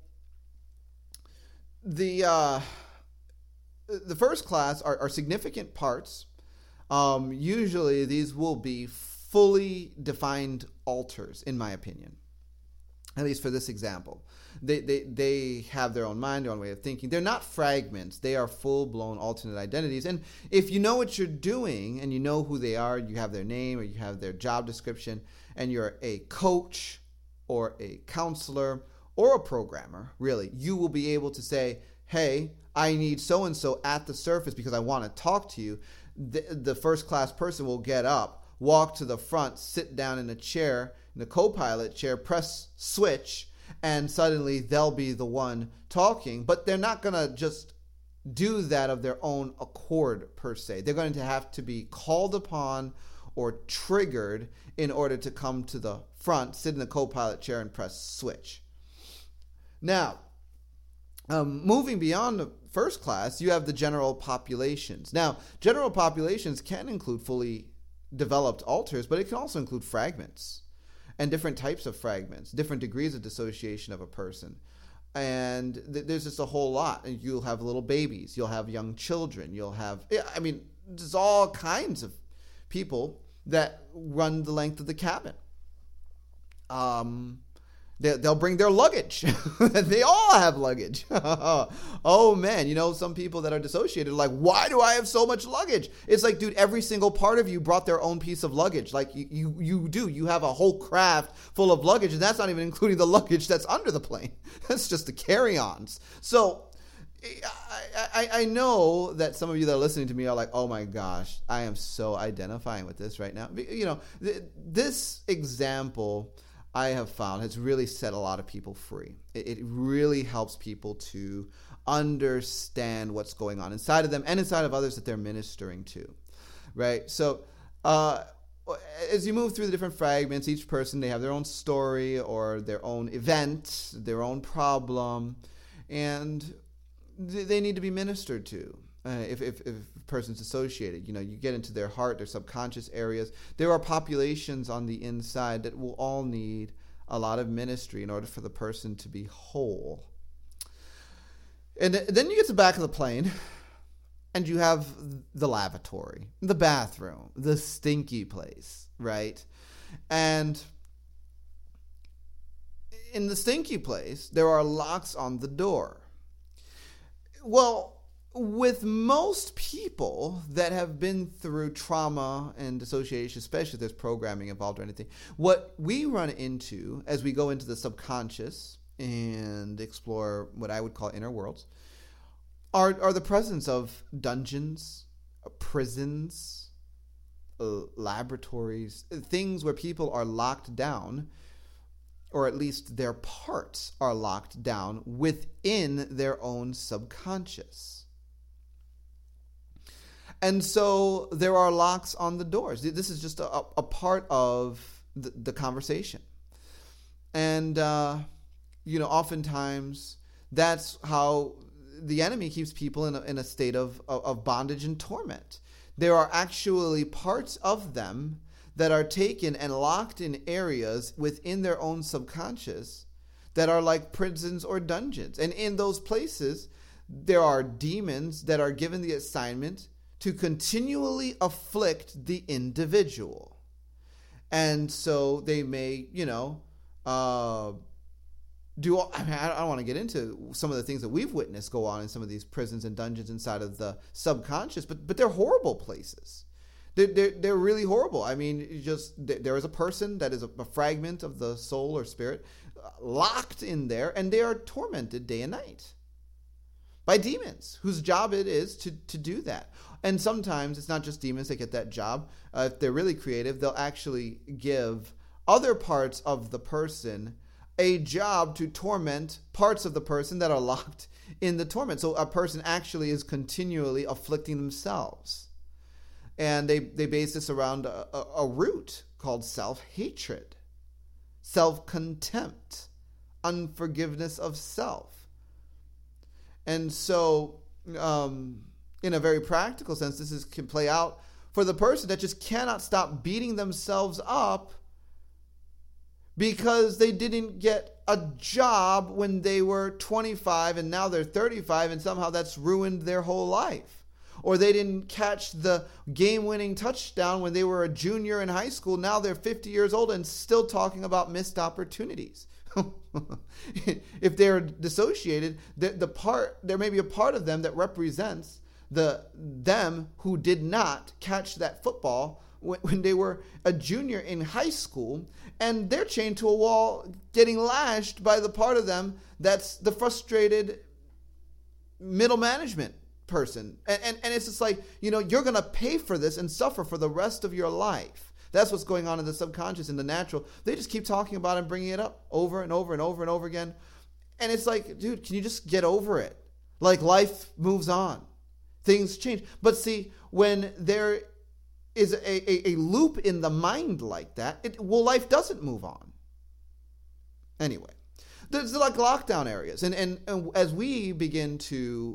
the first class are significant parts. Usually these will be fully defined altars, in my opinion, at least for this example. They have their own mind, their own way of thinking. They're not fragments. They are full-blown alternate identities. And if you know what you're doing and you know who they are, you have their name or you have their job description, and you're a coach or a counselor or a programmer, really, you will be able to say, hey, I need so-and-so at the surface because I want to talk to you. The first-class person will get up, walk to the front, sit down in a chair, in the co-pilot chair, press switch, and suddenly they'll be the one talking. But they're not going to just do that of their own accord, per se. They're going to have to be called upon or triggered in order to come to the front, sit in the co-pilot chair, and press switch. Now, moving beyond the first class, you have the general populations. Now, general populations can include fully developed altars, but it can also include fragments and different types of fragments, different degrees of dissociation of a person. And there's just a whole lot. And you'll have little babies. You'll have young children. You'll have, there's all kinds of people that run the length of the cabin. They'll bring their luggage. They all have luggage. Oh, man. Some people that are dissociated are like, why do I have so much luggage? It's like, dude, every single part of you brought their own piece of luggage. Like you do. You have a whole craft full of luggage, and that's not even including the luggage that's under the plane. That's just the carry-ons. So I know that some of you that are listening to me are like, oh, my gosh, I am so identifying with this right now. This example I have found has really set a lot of people free. It really helps people to understand what's going on inside of them and inside of others that they're ministering to, right? So as you move through the different fragments, each person, they have their own story or their own event, their own problem, and they need to be ministered to. If a person's associated, you get into their heart, their subconscious areas. There are populations on the inside that will all need a lot of ministry in order for the person to be whole. And then you get to the back of the plane, and you have the lavatory, the bathroom, the stinky place, right? And in the stinky place, there are locks on the door. Well, with most people that have been through trauma and dissociation, especially if there's programming involved or anything, what we run into as we go into the subconscious and explore what I would call inner worlds are the presence of dungeons, prisons, laboratories, things where people are locked down, or at least their parts are locked down within their own subconscious. And so there are locks on the doors. This is just a part of the conversation. And, oftentimes that's how the enemy keeps people in a state of bondage and torment. There are actually parts of them that are taken and locked in areas within their own subconscious that are like prisons or dungeons. And in those places, there are demons that are given the assignment to continually afflict the individual. And so they may, I don't want to get into some of the things that we've witnessed go on in some of these prisons and dungeons inside of the subconscious, but they're horrible places. They're really horrible. I mean, there is a person that is a fragment of the soul or spirit locked in there, and they are tormented day and night by demons whose job it is to do that. And sometimes it's not just demons that get that job. If they're really creative, they'll actually give other parts of the person a job to torment parts of the person that are locked in the torment. So a person actually is continually afflicting themselves. And they base this around a root called self-hatred, self-contempt, unforgiveness of self. And so in a very practical sense, this can play out for the person that just cannot stop beating themselves up because they didn't get a job when they were 25 and now they're 35 and somehow that's ruined their whole life. Or they didn't catch the game-winning touchdown when they were a junior in high school. Now they're 50 years old and still talking about missed opportunities. If they're dissociated, there may be a part of them that represents them who did not catch that football when they were a junior in high school, and they're chained to a wall getting lashed by the part of them that's the frustrated middle management person. And it's just like, you're going to pay for this and suffer for the rest of your life. That's what's going on in the subconscious and the natural. They just keep talking about it and bringing it up over and over and over and over again. And it's like, dude, can you just get over it? Like, life moves on. Things change. But see, when there is a loop in the mind like that, life doesn't move on. Anyway, there's like lockdown areas. And as we begin to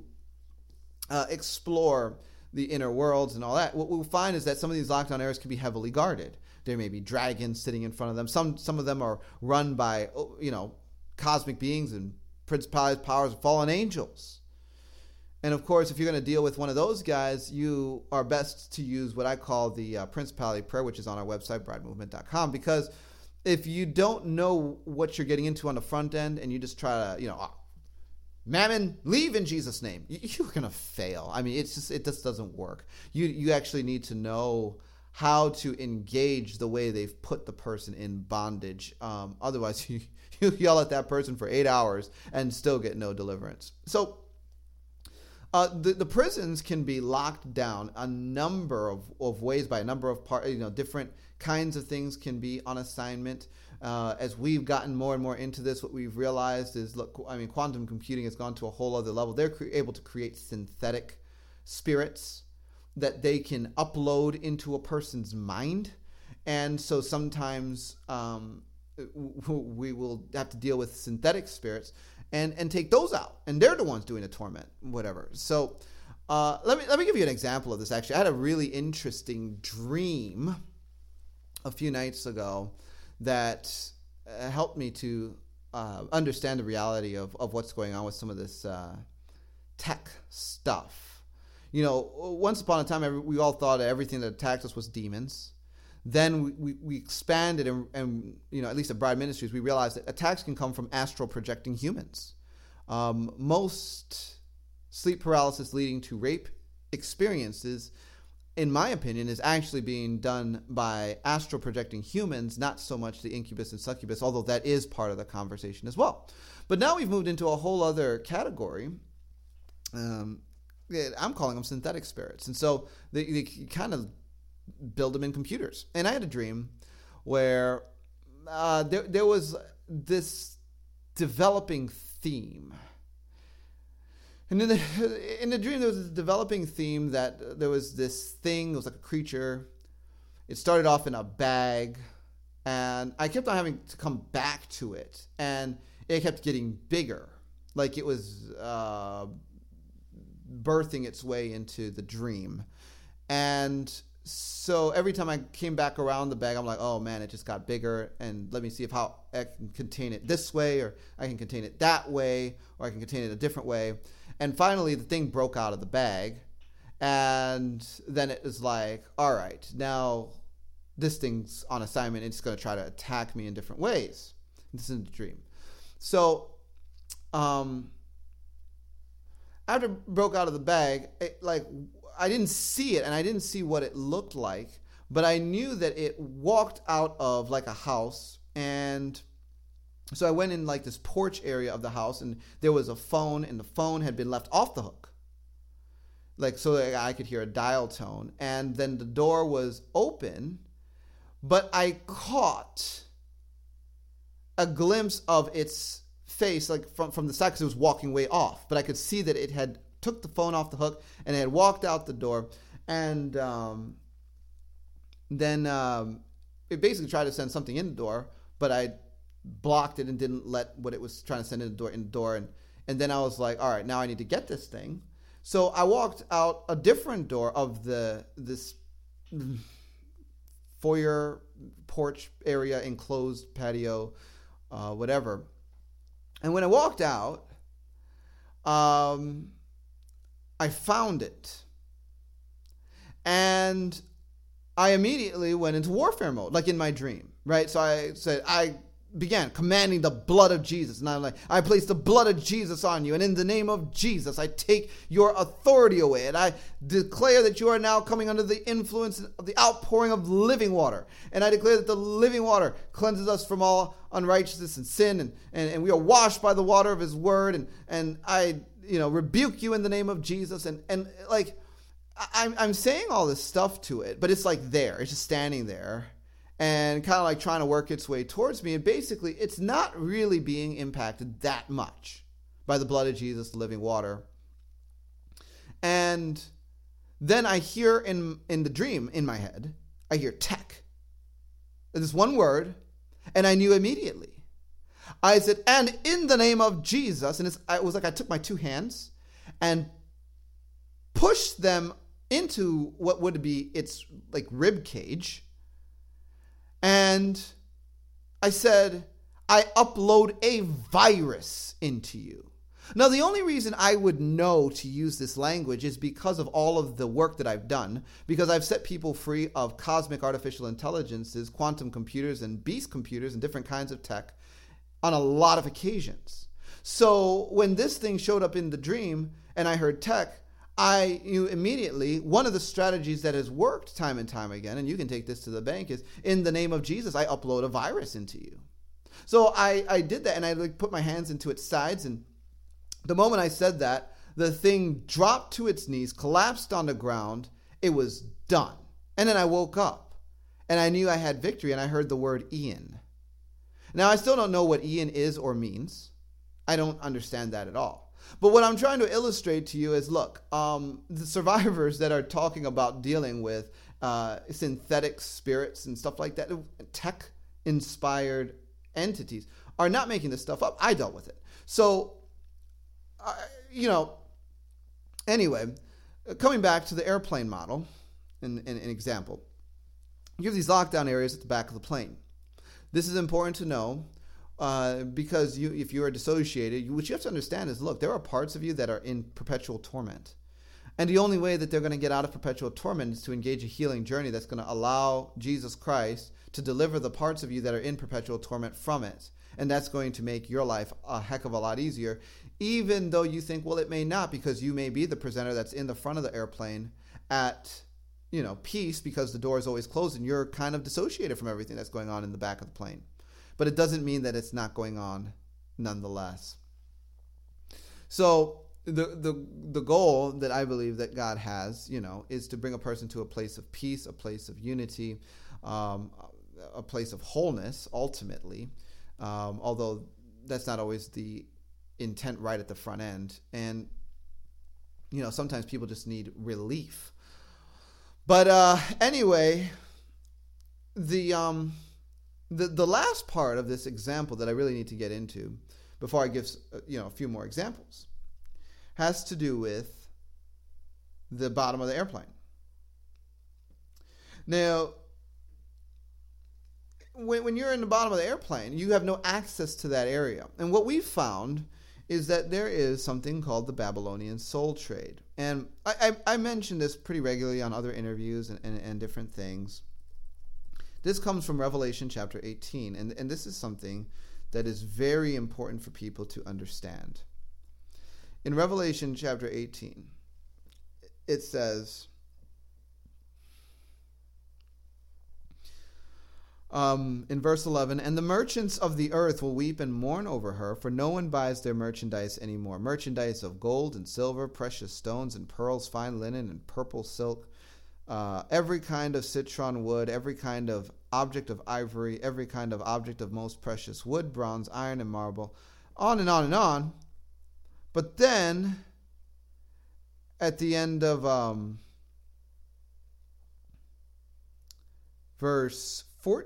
explore the inner worlds and all that, what we'll find is that some of these lockdown areas can be heavily guarded. There may be dragons sitting in front of them. Some of them are run by, cosmic beings and principalities, powers, and fallen angels. And of course, if you're going to deal with one of those guys, you are best to use what I call the Principality Prayer, which is on our website, bridemovement.com, because if you don't know what you're getting into on the front end and you just try to, Mammon, leave in Jesus' name, you're going to fail. I mean, it just doesn't work. You actually need to know how to engage the way they've put the person in bondage. Otherwise, you yell at that person for 8 hours and still get no deliverance. So the prisons can be locked down a number of ways by a number of different kinds of things can be on assignment. As we've gotten more and more into this, what we've realized is, quantum computing has gone to a whole other level. They're able to create synthetic spirits that they can upload into a person's mind. And so sometimes we will have to deal with synthetic spirits and take those out. And they're the ones doing the torment, whatever. So let me give you an example of this, actually. I had a really interesting dream a few nights ago that helped me to understand the reality of what's going on with some of this tech stuff. Once upon a time, we all thought everything that attacked us was demons. Then we expanded and at least at Bride Ministries, we realized that attacks can come from astral projecting humans. Most sleep paralysis leading to rape experiences, in my opinion, is actually being done by astral projecting humans, not so much the incubus and succubus, although that is part of the conversation as well. But now we've moved into a whole other category. I'm calling them synthetic spirits. And so they kind of build them in computers. And I had a dream where there was this developing theme. And in the dream, there was this developing theme that there was this thing, it was like a creature. It started off in a bag, and I kept on having to come back to it. And it kept getting bigger, like it was birthing its way into the dream. And so every time I came back around the bag, I'm like, oh man, it just got bigger. And let me see how I can contain it this way, or I can contain it that way, or I can contain it a different way. And finally, the thing broke out of the bag. And then it was like, all right, now this thing's on assignment. It's going to try to attack me in different ways. This is the dream. So after it broke out of the bag, I didn't see it, and I didn't see what it looked like, but I knew that it walked out of like a house. And so I went in like this porch area of the house, and there was a phone, and the phone had been left off the hook, so that I could hear a dial tone. And then the door was open, but I caught a glimpse of its face, like from the side, because it was walking way off. But I could see that it had took the phone off the hook and it had walked out the door. And then it basically tried to send something in the door, but I blocked it and didn't let what it was trying to send in the door. And then I was like, all right, now I need to get this thing. So I walked out a different door of this foyer, porch area, enclosed patio, whatever. And when I walked out, I found it. And I immediately went into warfare mode, like in my dream, right? So I said, I began commanding the blood of Jesus. And I'm like, I place the blood of Jesus on you. And in the name of Jesus, I take your authority away. And I declare that you are now coming under the influence of the outpouring of living water. And I declare that the living water cleanses us from all unrighteousness and sin. And we are washed by the water of his word. And I, rebuke you in the name of Jesus. And like, I'm saying all this stuff to it, but it's like there. It's just standing there. And kind of like trying to work its way towards me. And basically, it's not really being impacted that much by the blood of Jesus, the living water. And then I hear in the dream, in my head, I hear tech. This one word, and I knew immediately. I said, and in the name of Jesus, and it was like I took my two hands and pushed them into what would be its like rib cage. And I said, I upload a virus into you. Now, the only reason I would know to use this language is because of all of the work that I've done, because I've set people free of cosmic artificial intelligences, quantum computers, and beast computers, and different kinds of tech on a lot of occasions. So when this thing showed up in the dream and I heard tech, I knew immediately one of the strategies that has worked time and time again, and you can take this to the bank, is in the name of Jesus, I upload a virus into you. So I did that, and I put my hands into its sides, and the moment I said that, the thing dropped to its knees, collapsed on the ground. It was done. And then I woke up, and I knew I had victory, and I heard the word Ian. Now, I still don't know what Ian is or means. I don't understand that at all. But what I'm trying to illustrate to you is, look, the survivors that are talking about dealing with synthetic spirits and stuff like that, tech-inspired entities, are not making this stuff up. I dealt with it. So, anyway, coming back to the airplane model, an example. You have these lockdown areas at the back of the plane. This is important to know because if you are dissociated, what you have to understand is, look, there are parts of you that are in perpetual torment. And the only way that they're going to get out of perpetual torment is to engage a healing journey that's going to allow Jesus Christ to deliver the parts of you that are in perpetual torment from it. And that's going to make your life a heck of a lot easier, even though you think, well, it may not, because you may be the presenter that's in the front of the airplane at peace, because the door is always closed and you're kind of dissociated from everything that's going on in the back of the plane. But it doesn't mean that it's not going on nonetheless. So the goal that I believe that God has, is to bring a person to a place of peace, a place of unity, a place of wholeness, ultimately, although that's not always the intent right at the front end. And, sometimes people just need relief. But anyway, the last part of this example that I really need to get into before I give a few more examples has to do with the bottom of the airplane. Now, when you're in the bottom of the airplane, you have no access to that area. And what we found is that there is something called the Babylonian soul trade. And I mention this pretty regularly on other interviews and different things. This comes from Revelation chapter 18, and this is something that is very important for people to understand. In Revelation chapter 18, it says, in verse 11, "And the merchants of the earth will weep and mourn over her, for no one buys their merchandise anymore. Merchandise of gold and silver, precious stones and pearls, fine linen and purple silk, every kind of citron wood, every kind of object of ivory, every kind of object of most precious wood, bronze, iron, and marble," on and on and on. But then, at the end of verse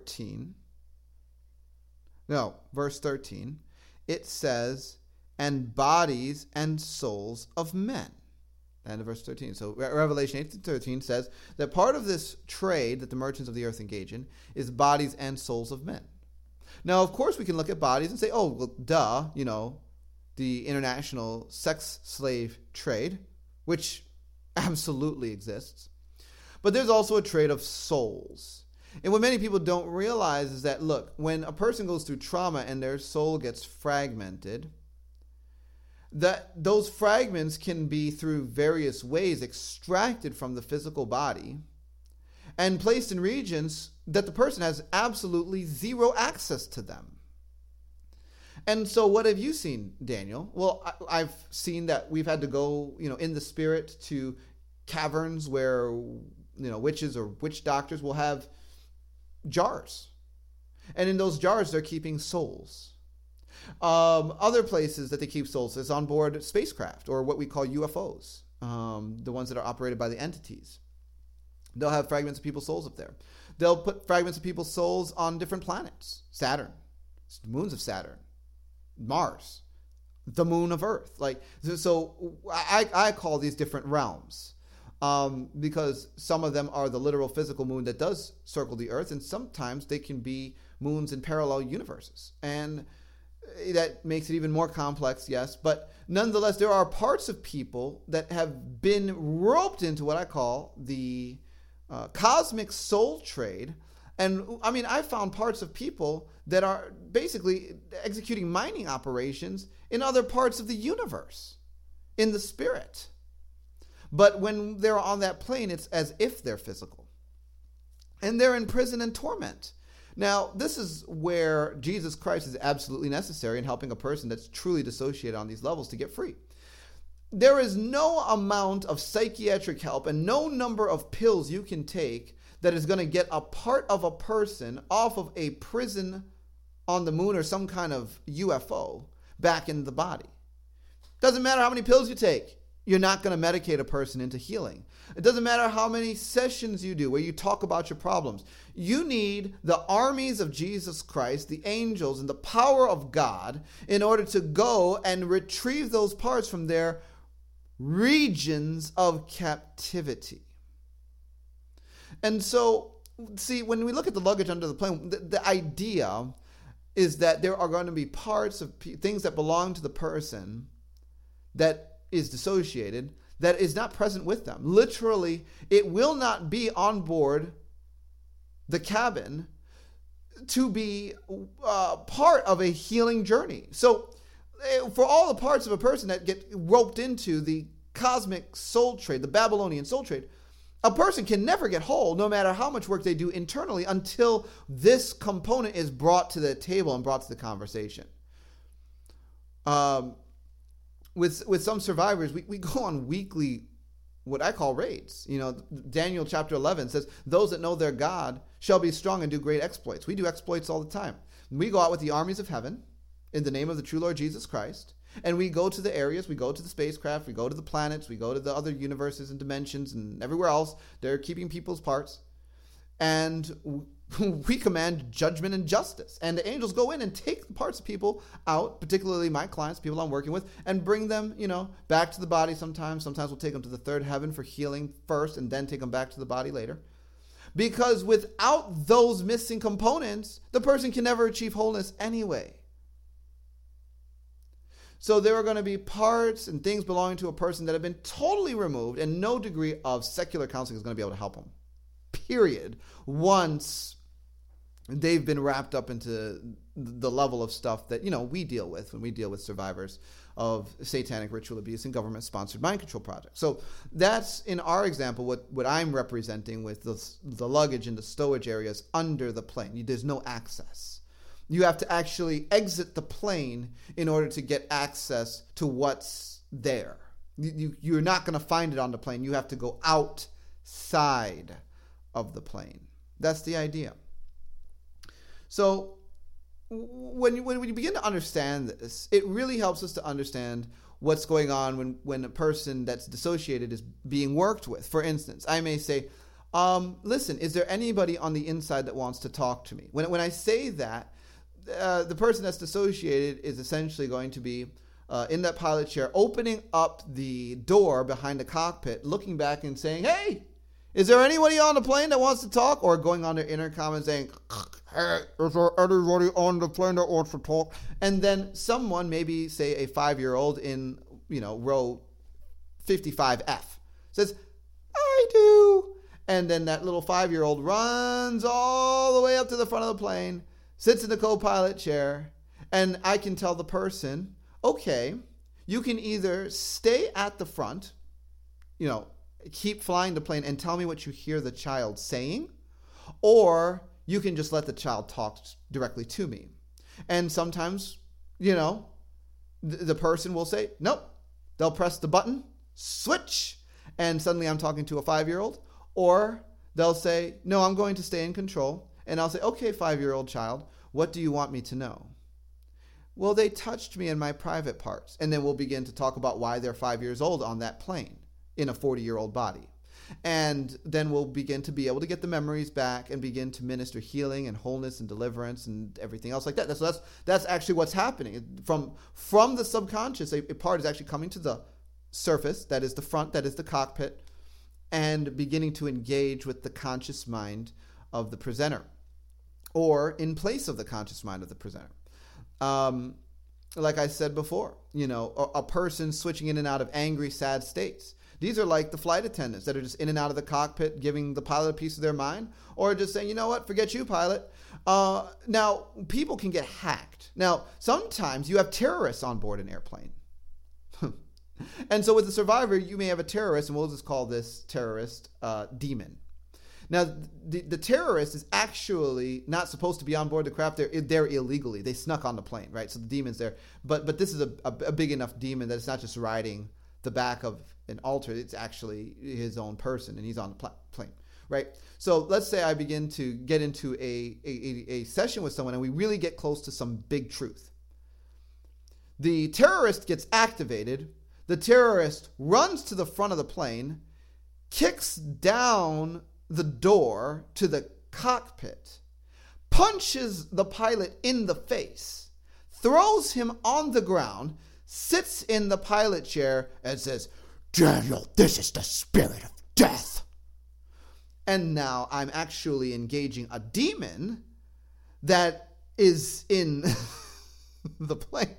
13, it says, "and bodies and souls of men." End of verse 13. So Revelation 18:13 says that part of this trade that the merchants of the earth engage in is bodies and souls of men. Now, of course, we can look at bodies and say, oh, well, duh, the international sex slave trade, which absolutely exists. But there's also a trade of souls. And what many people don't realize is that, look, when a person goes through trauma and their soul gets fragmented, that those fragments can be through various ways extracted from the physical body and placed in regions that the person has absolutely zero access to them. And so what have you seen, Daniel? Well, I've seen that we've had to go, in the spirit to caverns where, witches or witch doctors will have jars. And in those jars, they're keeping souls. Other places that they keep souls is on board spacecraft, or what we call UFOs, the ones that are operated by the entities. They'll have fragments of people's souls up there. They'll put fragments of people's souls on different planets. Saturn, moons of Saturn, Mars, the moon of Earth. So I call these different realms. Because some of them are the literal physical moon that does circle the earth, and sometimes they can be moons in parallel universes. And that makes it even more complex, yes. But nonetheless, there are parts of people that have been roped into what I call the cosmic soul trade. And I mean, I found parts of people that are basically executing mining operations in other parts of the universe, in the spirit. But when they're on that plane, it's as if they're physical. And they're in prison and torment. Now, this is where Jesus Christ is absolutely necessary in helping a person that's truly dissociated on these levels to get free. There is no amount of psychiatric help and no number of pills you can take that is going to get a part of a person off of a prison on the moon or some kind of UFO back into the body. Doesn't matter how many pills you take. You're not going to medicate a person into healing. It doesn't matter how many sessions you do where you talk about your problems. You need the armies of Jesus Christ, the angels, and the power of God in order to go and retrieve those parts from their regions of captivity. And so, see, when we look at the luggage under the plane, the idea is that there are going to be parts of things that belong to the person that is dissociated, that is not present with them. Literally, it will not be on board the cabin to be part of a healing journey. So for all the parts of a person that get roped into the cosmic soul trade, the Babylonian soul trade, a person can never get whole no matter how much work they do internally until this component is brought to the table and brought to the conversation. With some survivors, we go on weekly, what I call raids. You know, Daniel chapter 11 says, those that know their God shall be strong and do great exploits. We do exploits all the time. We go out with the armies of heaven in the name of the true Lord Jesus Christ, and we go to the areas, we go to the spacecraft, we go to the planets, we go to the other universes and dimensions and everywhere else. They're keeping people's parts. And we command judgment and justice. And the angels go in and take the parts of people out, particularly my clients, people I'm working with, and bring them, back to the body sometimes. Sometimes we'll take them to the third heaven for healing first and then take them back to the body later. Because without those missing components, the person can never achieve wholeness anyway. So there are going to be parts and things belonging to a person that have been totally removed, and no degree of secular counseling is going to be able to help them. Period. Once they've been wrapped up into the level of stuff that, we deal with when we deal with survivors of satanic ritual abuse and government-sponsored mind control projects. So that's, in our example, what I'm representing with the luggage and the stowage areas under the plane. There's no access. You have to actually exit the plane in order to get access to what's there. You're not going to find it on the plane. You have to go outside of the plane. That's the idea. So when you begin to understand this, it really helps us to understand what's going on when a person that's dissociated is being worked with. For instance, I may say, listen, is there anybody on the inside that wants to talk to me? When I say that, the person that's dissociated is essentially going to be in that pilot chair, opening up the door behind the cockpit, looking back and saying, hey, is there anybody on the plane that wants to talk? Or going on their intercom and saying, hey, is there anybody on the plane that wants to talk? And then someone, maybe say a 5-year-old in, row 55F, says, I do. And then that little 5-year-old runs all the way up to the front of the plane, sits in the co-pilot chair, and I can tell the person, okay, you can either stay at the front, keep flying the plane and tell me what you hear the child saying, or you can just let the child talk directly to me. And sometimes, the person will say, nope. They'll press the button, switch, and suddenly I'm talking to a 5-year-old. Or they'll say, no, I'm going to stay in control. And I'll say, okay, 5-year-old child, what do you want me to know? Well, they touched me in my private parts. And then we'll begin to talk about why they're 5 years old on that plane in a 40-year-old body. And then we'll begin to be able to get the memories back and begin to minister healing and wholeness and deliverance and everything else like that. So that's actually what's happening. From the subconscious, a part is actually coming to the surface, that is the front, that is the cockpit, and beginning to engage with the conscious mind of the presenter, or in place of the conscious mind of the presenter. Like I said before, a person switching in and out of angry, sad states. These are like the flight attendants that are just in and out of the cockpit, giving the pilot a piece of their mind, or just saying, you know what, forget you, pilot. Now, people can get hacked. Now, sometimes you have terrorists on board an airplane. And so with the survivor, you may have a terrorist, and we'll just call this terrorist demon. Now, the terrorist is actually not supposed to be on board the craft. They're illegally. They snuck on the plane, right? So the demon's there. But this is a big enough demon that it's not just riding the back of an altar. It's actually his own person, and he's on the plane. right? So let's say I begin to get into a session with someone and we really get close to some big truth. The terrorist gets activated. The terrorist runs to the front of the plane, kicks down the door to the cockpit, punches the pilot in the face, throws him on the ground, sits in the pilot chair and says, "Daniel, this is the spirit of death." And now I'm actually engaging a demon that is in the plane.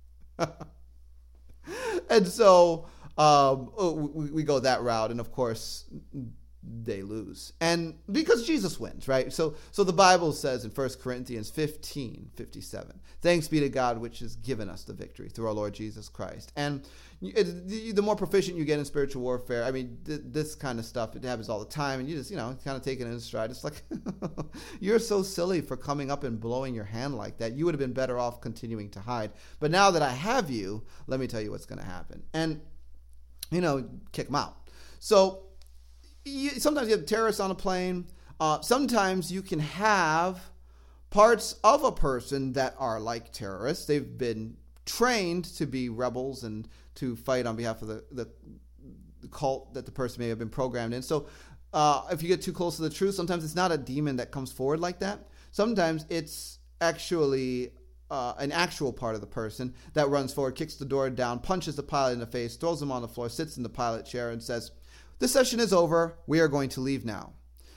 And so we go that route, and of course they lose, and because Jesus wins, right? So the Bible says in 1 Corinthians 15:57, "Thanks be to God which has given us the victory through our Lord Jesus Christ." And the more proficient you get in spiritual warfare, I mean, this kind of stuff, it happens all the time, and you just, kind of take it in stride. It's like, you're so silly for coming up and blowing your hand like that. You would have been better off continuing to hide. But now that I have you, let me tell you what's going to happen. And, kick them out. So sometimes you have terrorists on a plane. Sometimes you can have parts of a person that are like terrorists. They've been trained to be rebels and to fight on behalf of the cult that the person may have been programmed in. So if you get too close to the truth, sometimes it's not a demon that comes forward like that. Sometimes it's actually an actual part of the person that runs forward, kicks the door down, punches the pilot in the face, throws him on the floor, sits in the pilot chair and says, "This session is over. We are going to leave now."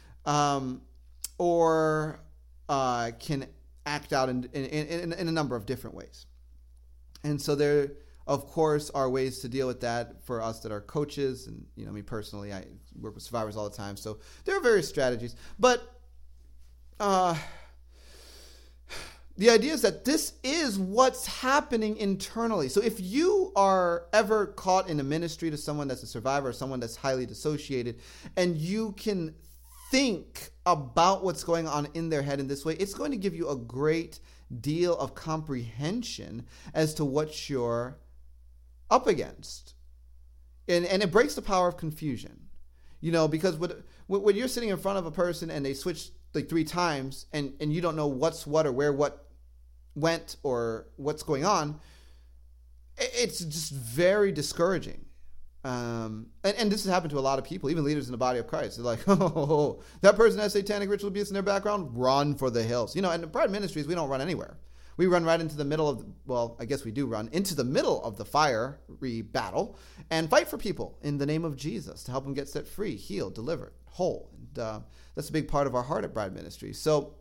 Or can act out in a number of different ways. And so there, of course, are ways to deal with that for us that are coaches. And, me personally, I work with survivors all the time. So there are various strategies. But the idea is that this is what's happening internally. So if you are ever caught in a ministry to someone that's a survivor or someone that's highly dissociated, and you can think about what's going on in their head in this way, it's going to give you a great deal of comprehension as to what you're up against. And it breaks the power of confusion. Because when you're sitting in front of a person and they switch like 3 times and you don't know what's what or where what went or what's going on, it's just very discouraging. And this has happened to a lot of people, even leaders in the body of Christ. They're like, "Oh, that person has satanic ritual abuse in their background, run for the hills." And in Pride Ministries, we don't run anywhere. We run right into the middle of I guess we do run into the middle of the fiery battle and fight for people in the name of Jesus to help them get set free, healed, delivered, whole. And that's a big part of our heart at Bride Ministries. So,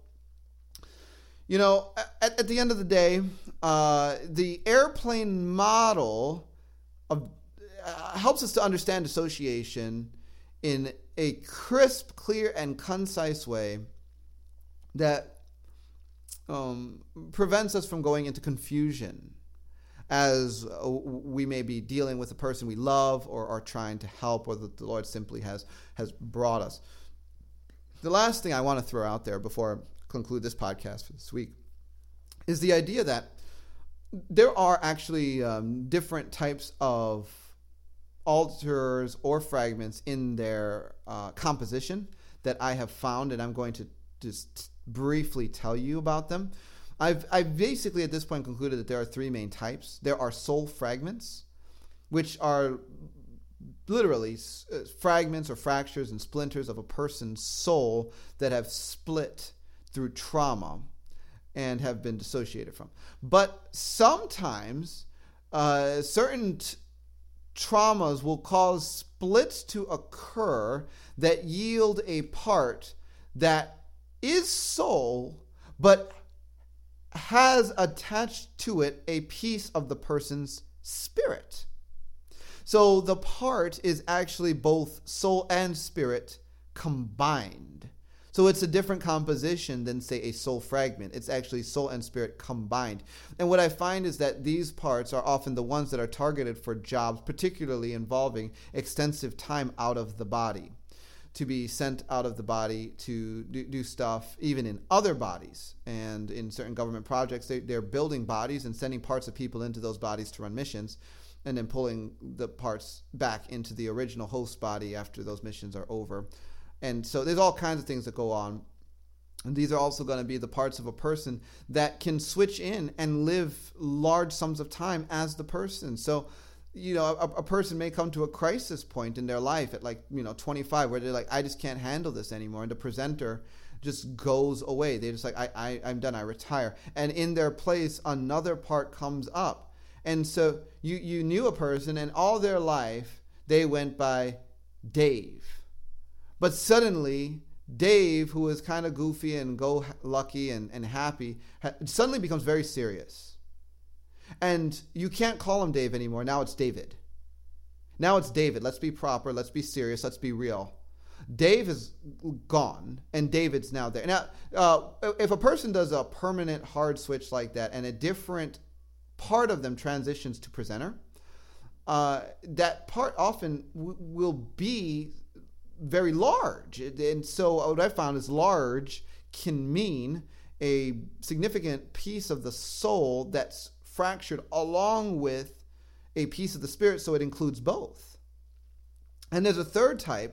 at the end of the day, the airplane model helps us to understand dissociation in a crisp, clear, and concise way that prevents us from going into confusion as we may be dealing with a person we love or are trying to help, or that the Lord simply has brought us. The last thing I want to throw out there before I conclude this podcast for this week is the idea that there are actually different types of altars or fragments in their composition that I have found, and I'm going to just briefly tell you about them. I've basically at this point concluded that there are 3 main types. There are soul fragments, which are literally fragments or fractures and splinters of a person's soul that have split through trauma and have been dissociated from. But sometimes certain traumas will cause splits to occur that yield a part that is soul, but has attached to it a piece of the person's spirit. So the part is actually both soul and spirit combined. So it's a different composition than, say, a soul fragment. It's actually soul and spirit combined. And what I find is that these parts are often the ones that are targeted for jobs, particularly involving extensive time out of the body, to be sent out of the body to do stuff even in other bodies. And in certain government projects, they're building bodies and sending parts of people into those bodies to run missions, and then pulling the parts back into the original host body after those missions are over. And so there's all kinds of things that go on. And these are also going to be the parts of a person that can switch in and live large sums of time as the person. So, a person may come to a crisis point in their life at 25, where they're like, I just can't handle this anymore. And the presenter just goes away. They're just like, I'm done. I retire. And in their place, another part comes up. And so you knew a person, and all their life, they went by Dave. But suddenly, Dave, who is kind of goofy and go lucky and happy, suddenly becomes very serious. And you can't call him Dave anymore. Now it's David. Now it's David. Let's be proper. Let's be serious. Let's be real. Dave is gone, and David's now there. Now, if a person does a permanent hard switch like that, and a different part of them transitions to presenter, that part often will be very large. And so what I found is large can mean a significant piece of the soul that's fractured along with a piece of the spirit, so it includes both. And there's a third type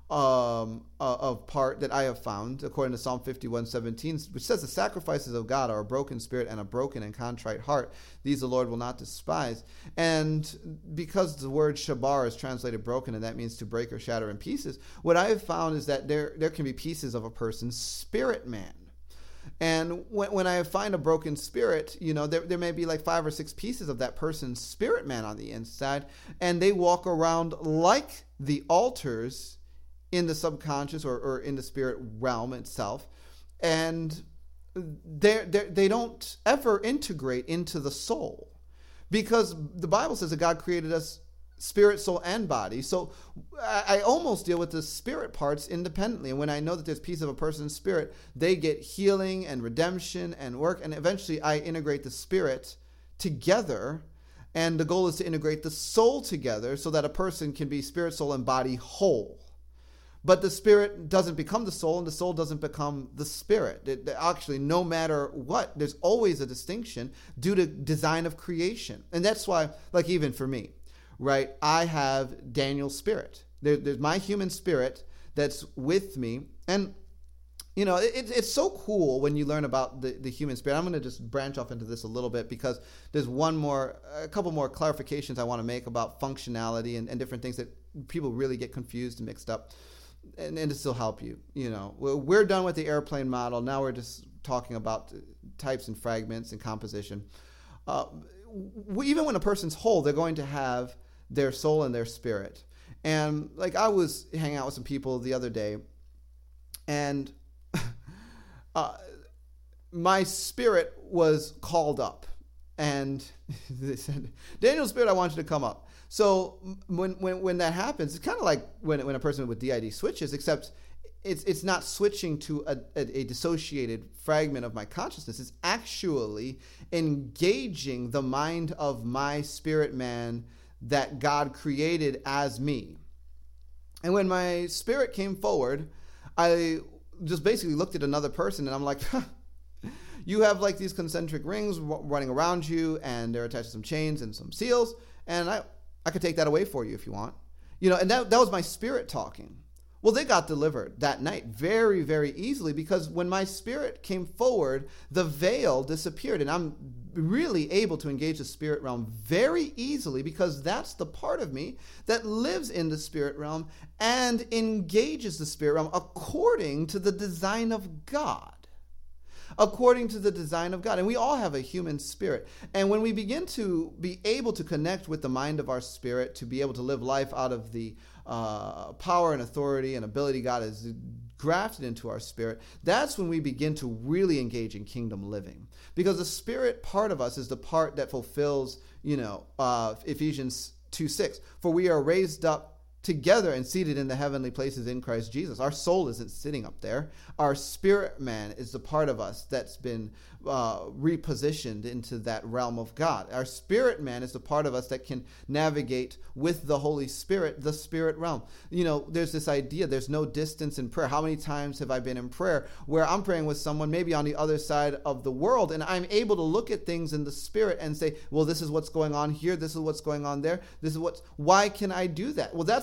of part that I have found, according to Psalm 51:17, which says the sacrifices of God are a broken spirit and a broken and contrite heart. These the Lord will not despise. And because the word shabar is translated broken, and that means to break or shatter in pieces, what I have found is that there can be pieces of a person's spirit man. And when I find a broken spirit, there may be like 5 or 6 pieces of that person's spirit man on the inside, and they walk around like the altars in the subconscious or in the spirit realm itself, and they don't ever integrate into the soul, because the Bible says that God created us spirit, soul, and body. So I almost deal with the spirit parts independently. And when I know that there's a piece of a person's spirit, they get healing and redemption and work, and eventually I integrate the spirit together. And the goal is to integrate the soul together so that a person can be spirit, soul, and body whole. But the spirit doesn't become the soul, and the soul doesn't become the spirit. Actually, no matter what, there's always a distinction due to design of creation. And that's why, like even for me, right, I have Daniel's spirit. There's my human spirit that's with me. And, it's so cool when you learn about the human spirit. I'm going to just branch off into this a little bit, because there's a couple more clarifications I want to make about functionality and different things that people really get confused and mixed up. And to still help you, we're done with the airplane model. Now we're just talking about types and fragments and composition. Even when a person's whole, they're going to have their soul and their spirit. And like I was hanging out with some people the other day, and my spirit was called up, and they said, Daniel's spirit, I want you to come up. So when that happens, it's kind of like when a person with DID switches, except it's not switching to a dissociated fragment of my consciousness. It's actually engaging the mind of my spirit man that God created as me. And when my spirit came forward, I just basically looked at another person, and I'm like, you have like these concentric rings running around you, and they're attached to some chains and some seals, and I could take that away for you if you want. And that was my spirit talking. Well, they got delivered that night very, very easily, because when my spirit came forward, the veil disappeared, and I'm really able to engage the spirit realm very easily, because that's the part of me that lives in the spirit realm and engages the spirit realm according to the design of God. According to the design of God. And we all have a human spirit. And when we begin to be able to connect with the mind of our spirit, to be able to live life out of the power and authority and ability God has grafted into our spirit, that's when we begin to really engage in kingdom living. Because the spirit part of us is the part that fulfills, Ephesians 2:6. For we are raised up together and seated in the heavenly places in Christ Jesus. Our soul isn't sitting up there. Our spirit man is the part of us that's been repositioned into that realm of God. Our spirit man is the part of us that can navigate with the Holy Spirit, the spirit realm. There's this idea, there's no distance in prayer. How many times have I been in prayer where I'm praying with someone maybe on the other side of the world, and I'm able to look at things in the spirit and say, well, this is what's going on here, this is what's going on there, why can I do that? Well, that's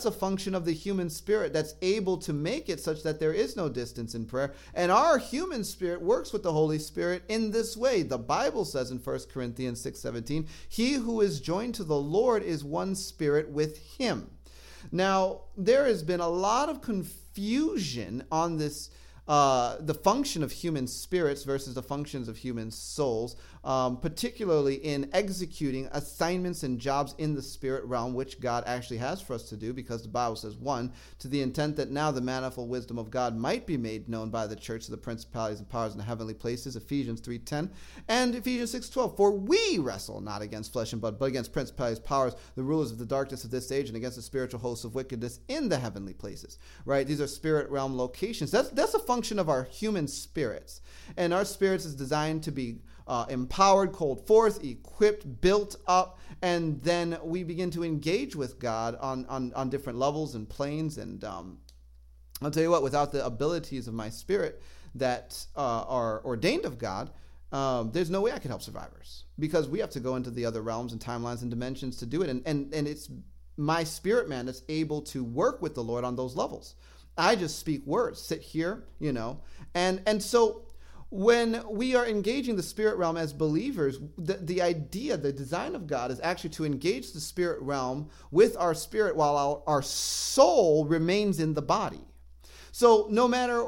a function of the human spirit that's able to make it such that there is no distance in prayer. And our human spirit works with the Holy Spirit in this way. The Bible says in 1 Corinthians 6:17, he who is joined to the Lord is one spirit with him. Now, there has been a lot of confusion on this, the function of human spirits versus the functions of human souls, particularly in executing assignments and jobs in the spirit realm, which God actually has for us to do, because the Bible says, 1, to the intent that now the manifold wisdom of God might be made known by the church to the principalities and powers in the heavenly places, Ephesians 3:10, and Ephesians 6:12, for we wrestle not against flesh and blood, but against principalities, powers, the rulers of the darkness of this age, and against the spiritual hosts of wickedness in the heavenly places, right? These are spirit realm locations. That's a function of our human spirits, and our spirits is designed to be empowered, called forth, equipped, built up, and then we begin to engage with God on different levels and planes. And I'll tell you what, without the abilities of my spirit that are ordained of God, there's no way I can help survivors, because we have to go into the other realms and timelines and dimensions to do it. And it's my spirit man that's able to work with the Lord on those levels. I just speak words, sit here, and so when we are engaging the spirit realm as believers, the idea, the design of God is actually to engage the spirit realm with our spirit while our soul remains in the body. So no matter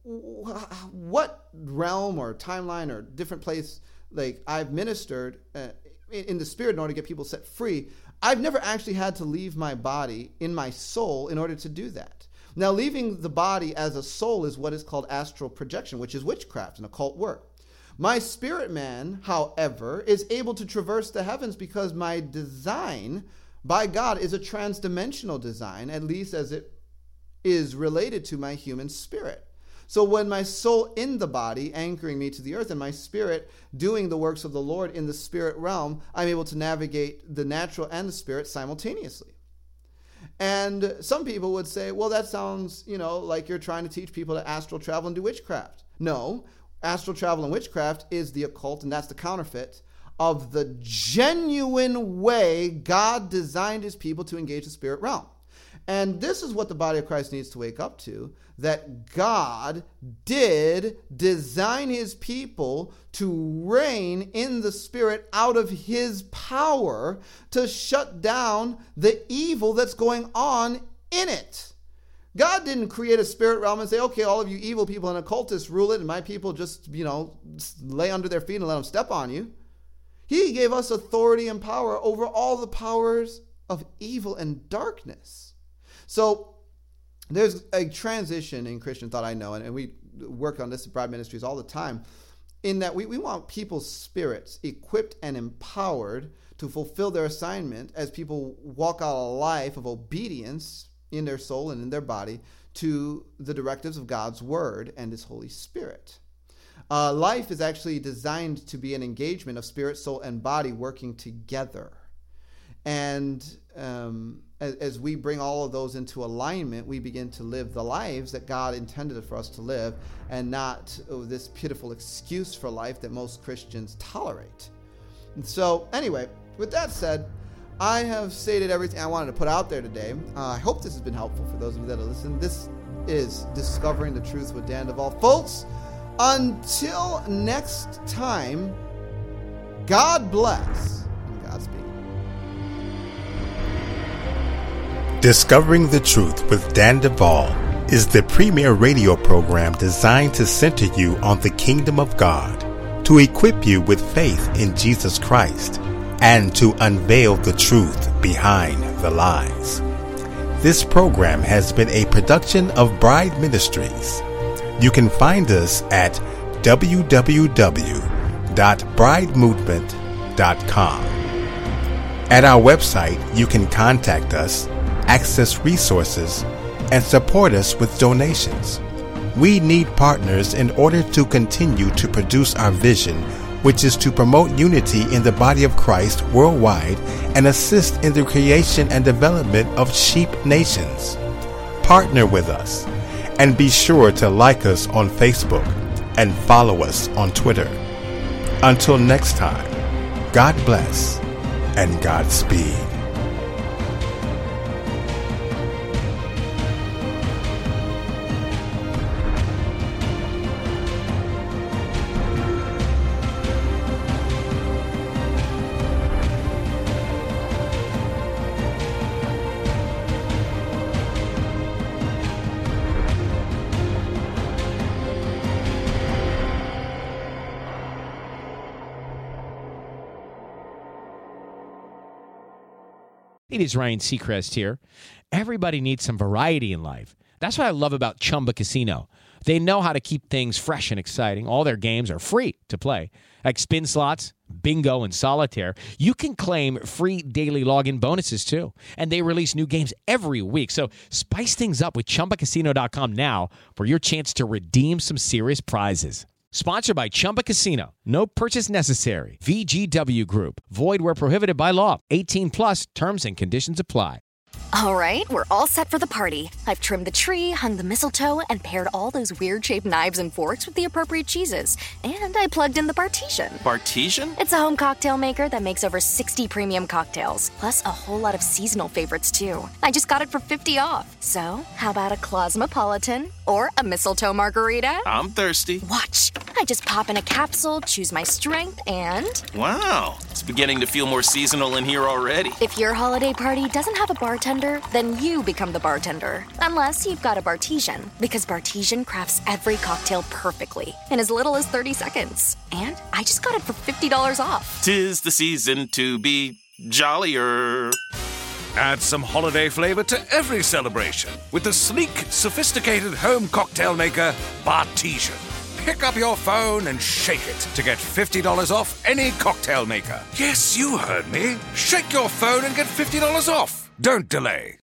what realm or timeline or different place, like I've ministered in the spirit in order to get people set free, I've never actually had to leave my body in my soul in order to do that. Now, leaving the body as a soul is what is called astral projection, which is witchcraft and occult work. My spirit man, however, is able to traverse the heavens because my design by God is a transdimensional design, at least as it is related to my human spirit. So when my soul in the body, anchoring me to the earth, and my spirit doing the works of the Lord in the spirit realm, I'm able to navigate the natural and the spirit simultaneously. And some people would say, well, that sounds, like you're trying to teach people to astral travel and do witchcraft. No, astral travel and witchcraft is the occult, and that's the counterfeit of the genuine way God designed his people to engage the spirit realm. And this is what the body of Christ needs to wake up to, that God did design his people to reign in the spirit out of his power to shut down the evil that's going on in it. God didn't create a spirit realm and say, okay, all of you evil people and occultists rule it, and my people just, lay under their feet and let them step on you. He gave us authority and power over all the powers of evil and darkness. So there's a transition in Christian thought, I know, and we work on this at Bride Ministries all the time, in that we want people's spirits equipped and empowered to fulfill their assignment as people walk out a life of obedience in their soul and in their body to the directives of God's Word and His Holy Spirit. Life is actually designed to be an engagement of spirit, soul, and body working together. And as we bring all of those into alignment, we begin to live the lives that God intended for us to live, and not this pitiful excuse for life that most Christians tolerate. And so, anyway, with that said, I have stated everything I wanted to put out there today. I hope this has been helpful for those of you that have listened. This is Discovering the Truth with Dan Duvall. Folks, until next time, God bless and Godspeed. Discovering the Truth with Dan Duvall is the premier radio program designed to center you on the kingdom of God, to equip you with faith in Jesus Christ, and to unveil the truth behind the lies. This program has been a production of Bride Ministries. You can find us at www.bridemovement.com. At our website, you can contact us, access resources, and support us with donations. We need partners in order to continue to produce our vision, which is to promote unity in the body of Christ worldwide and assist in the creation and development of sheep nations. Partner with us, and be sure to like us on Facebook and follow us on Twitter. Until next time, God bless and Godspeed. It is Ryan Seacrest here. Everybody needs some variety in life. That's what I love about Chumba Casino. They know how to keep things fresh and exciting. All their games are free to play, like spin slots, bingo, and solitaire. You can claim free daily login bonuses, too. And they release new games every week. So spice things up with ChumbaCasino.com now for your chance to redeem some serious prizes. Sponsored by Chumba Casino. No purchase necessary. VGW Group. Void where prohibited by law. 18 plus. Terms and conditions apply. All right, we're all set for the party. I've trimmed the tree, hung the mistletoe, and paired all those weird-shaped knives and forks with the appropriate cheeses. And I plugged in the Bartesian. Bartesian? It's a home cocktail maker that makes over 60 premium cocktails, plus a whole lot of seasonal favorites, too. I just got it for $50 off. So, how about a Cosmopolitan or a mistletoe margarita? I'm thirsty. Watch. I just pop in a capsule, choose my strength, and... Wow, it's beginning to feel more seasonal in here already. If your holiday party doesn't have a bartender, then you become the bartender. Unless you've got a Bartesian, because Bartesian crafts every cocktail perfectly in as little as 30 seconds. And I just got it for $50 off. 'Tis the season to be jollier. Add some holiday flavor to every celebration with the sleek, sophisticated home cocktail maker, Bartesian. Pick up your phone and shake it to get $50 off any cocktail maker. Yes, you heard me. Shake your phone and get $50 off. Don't delay.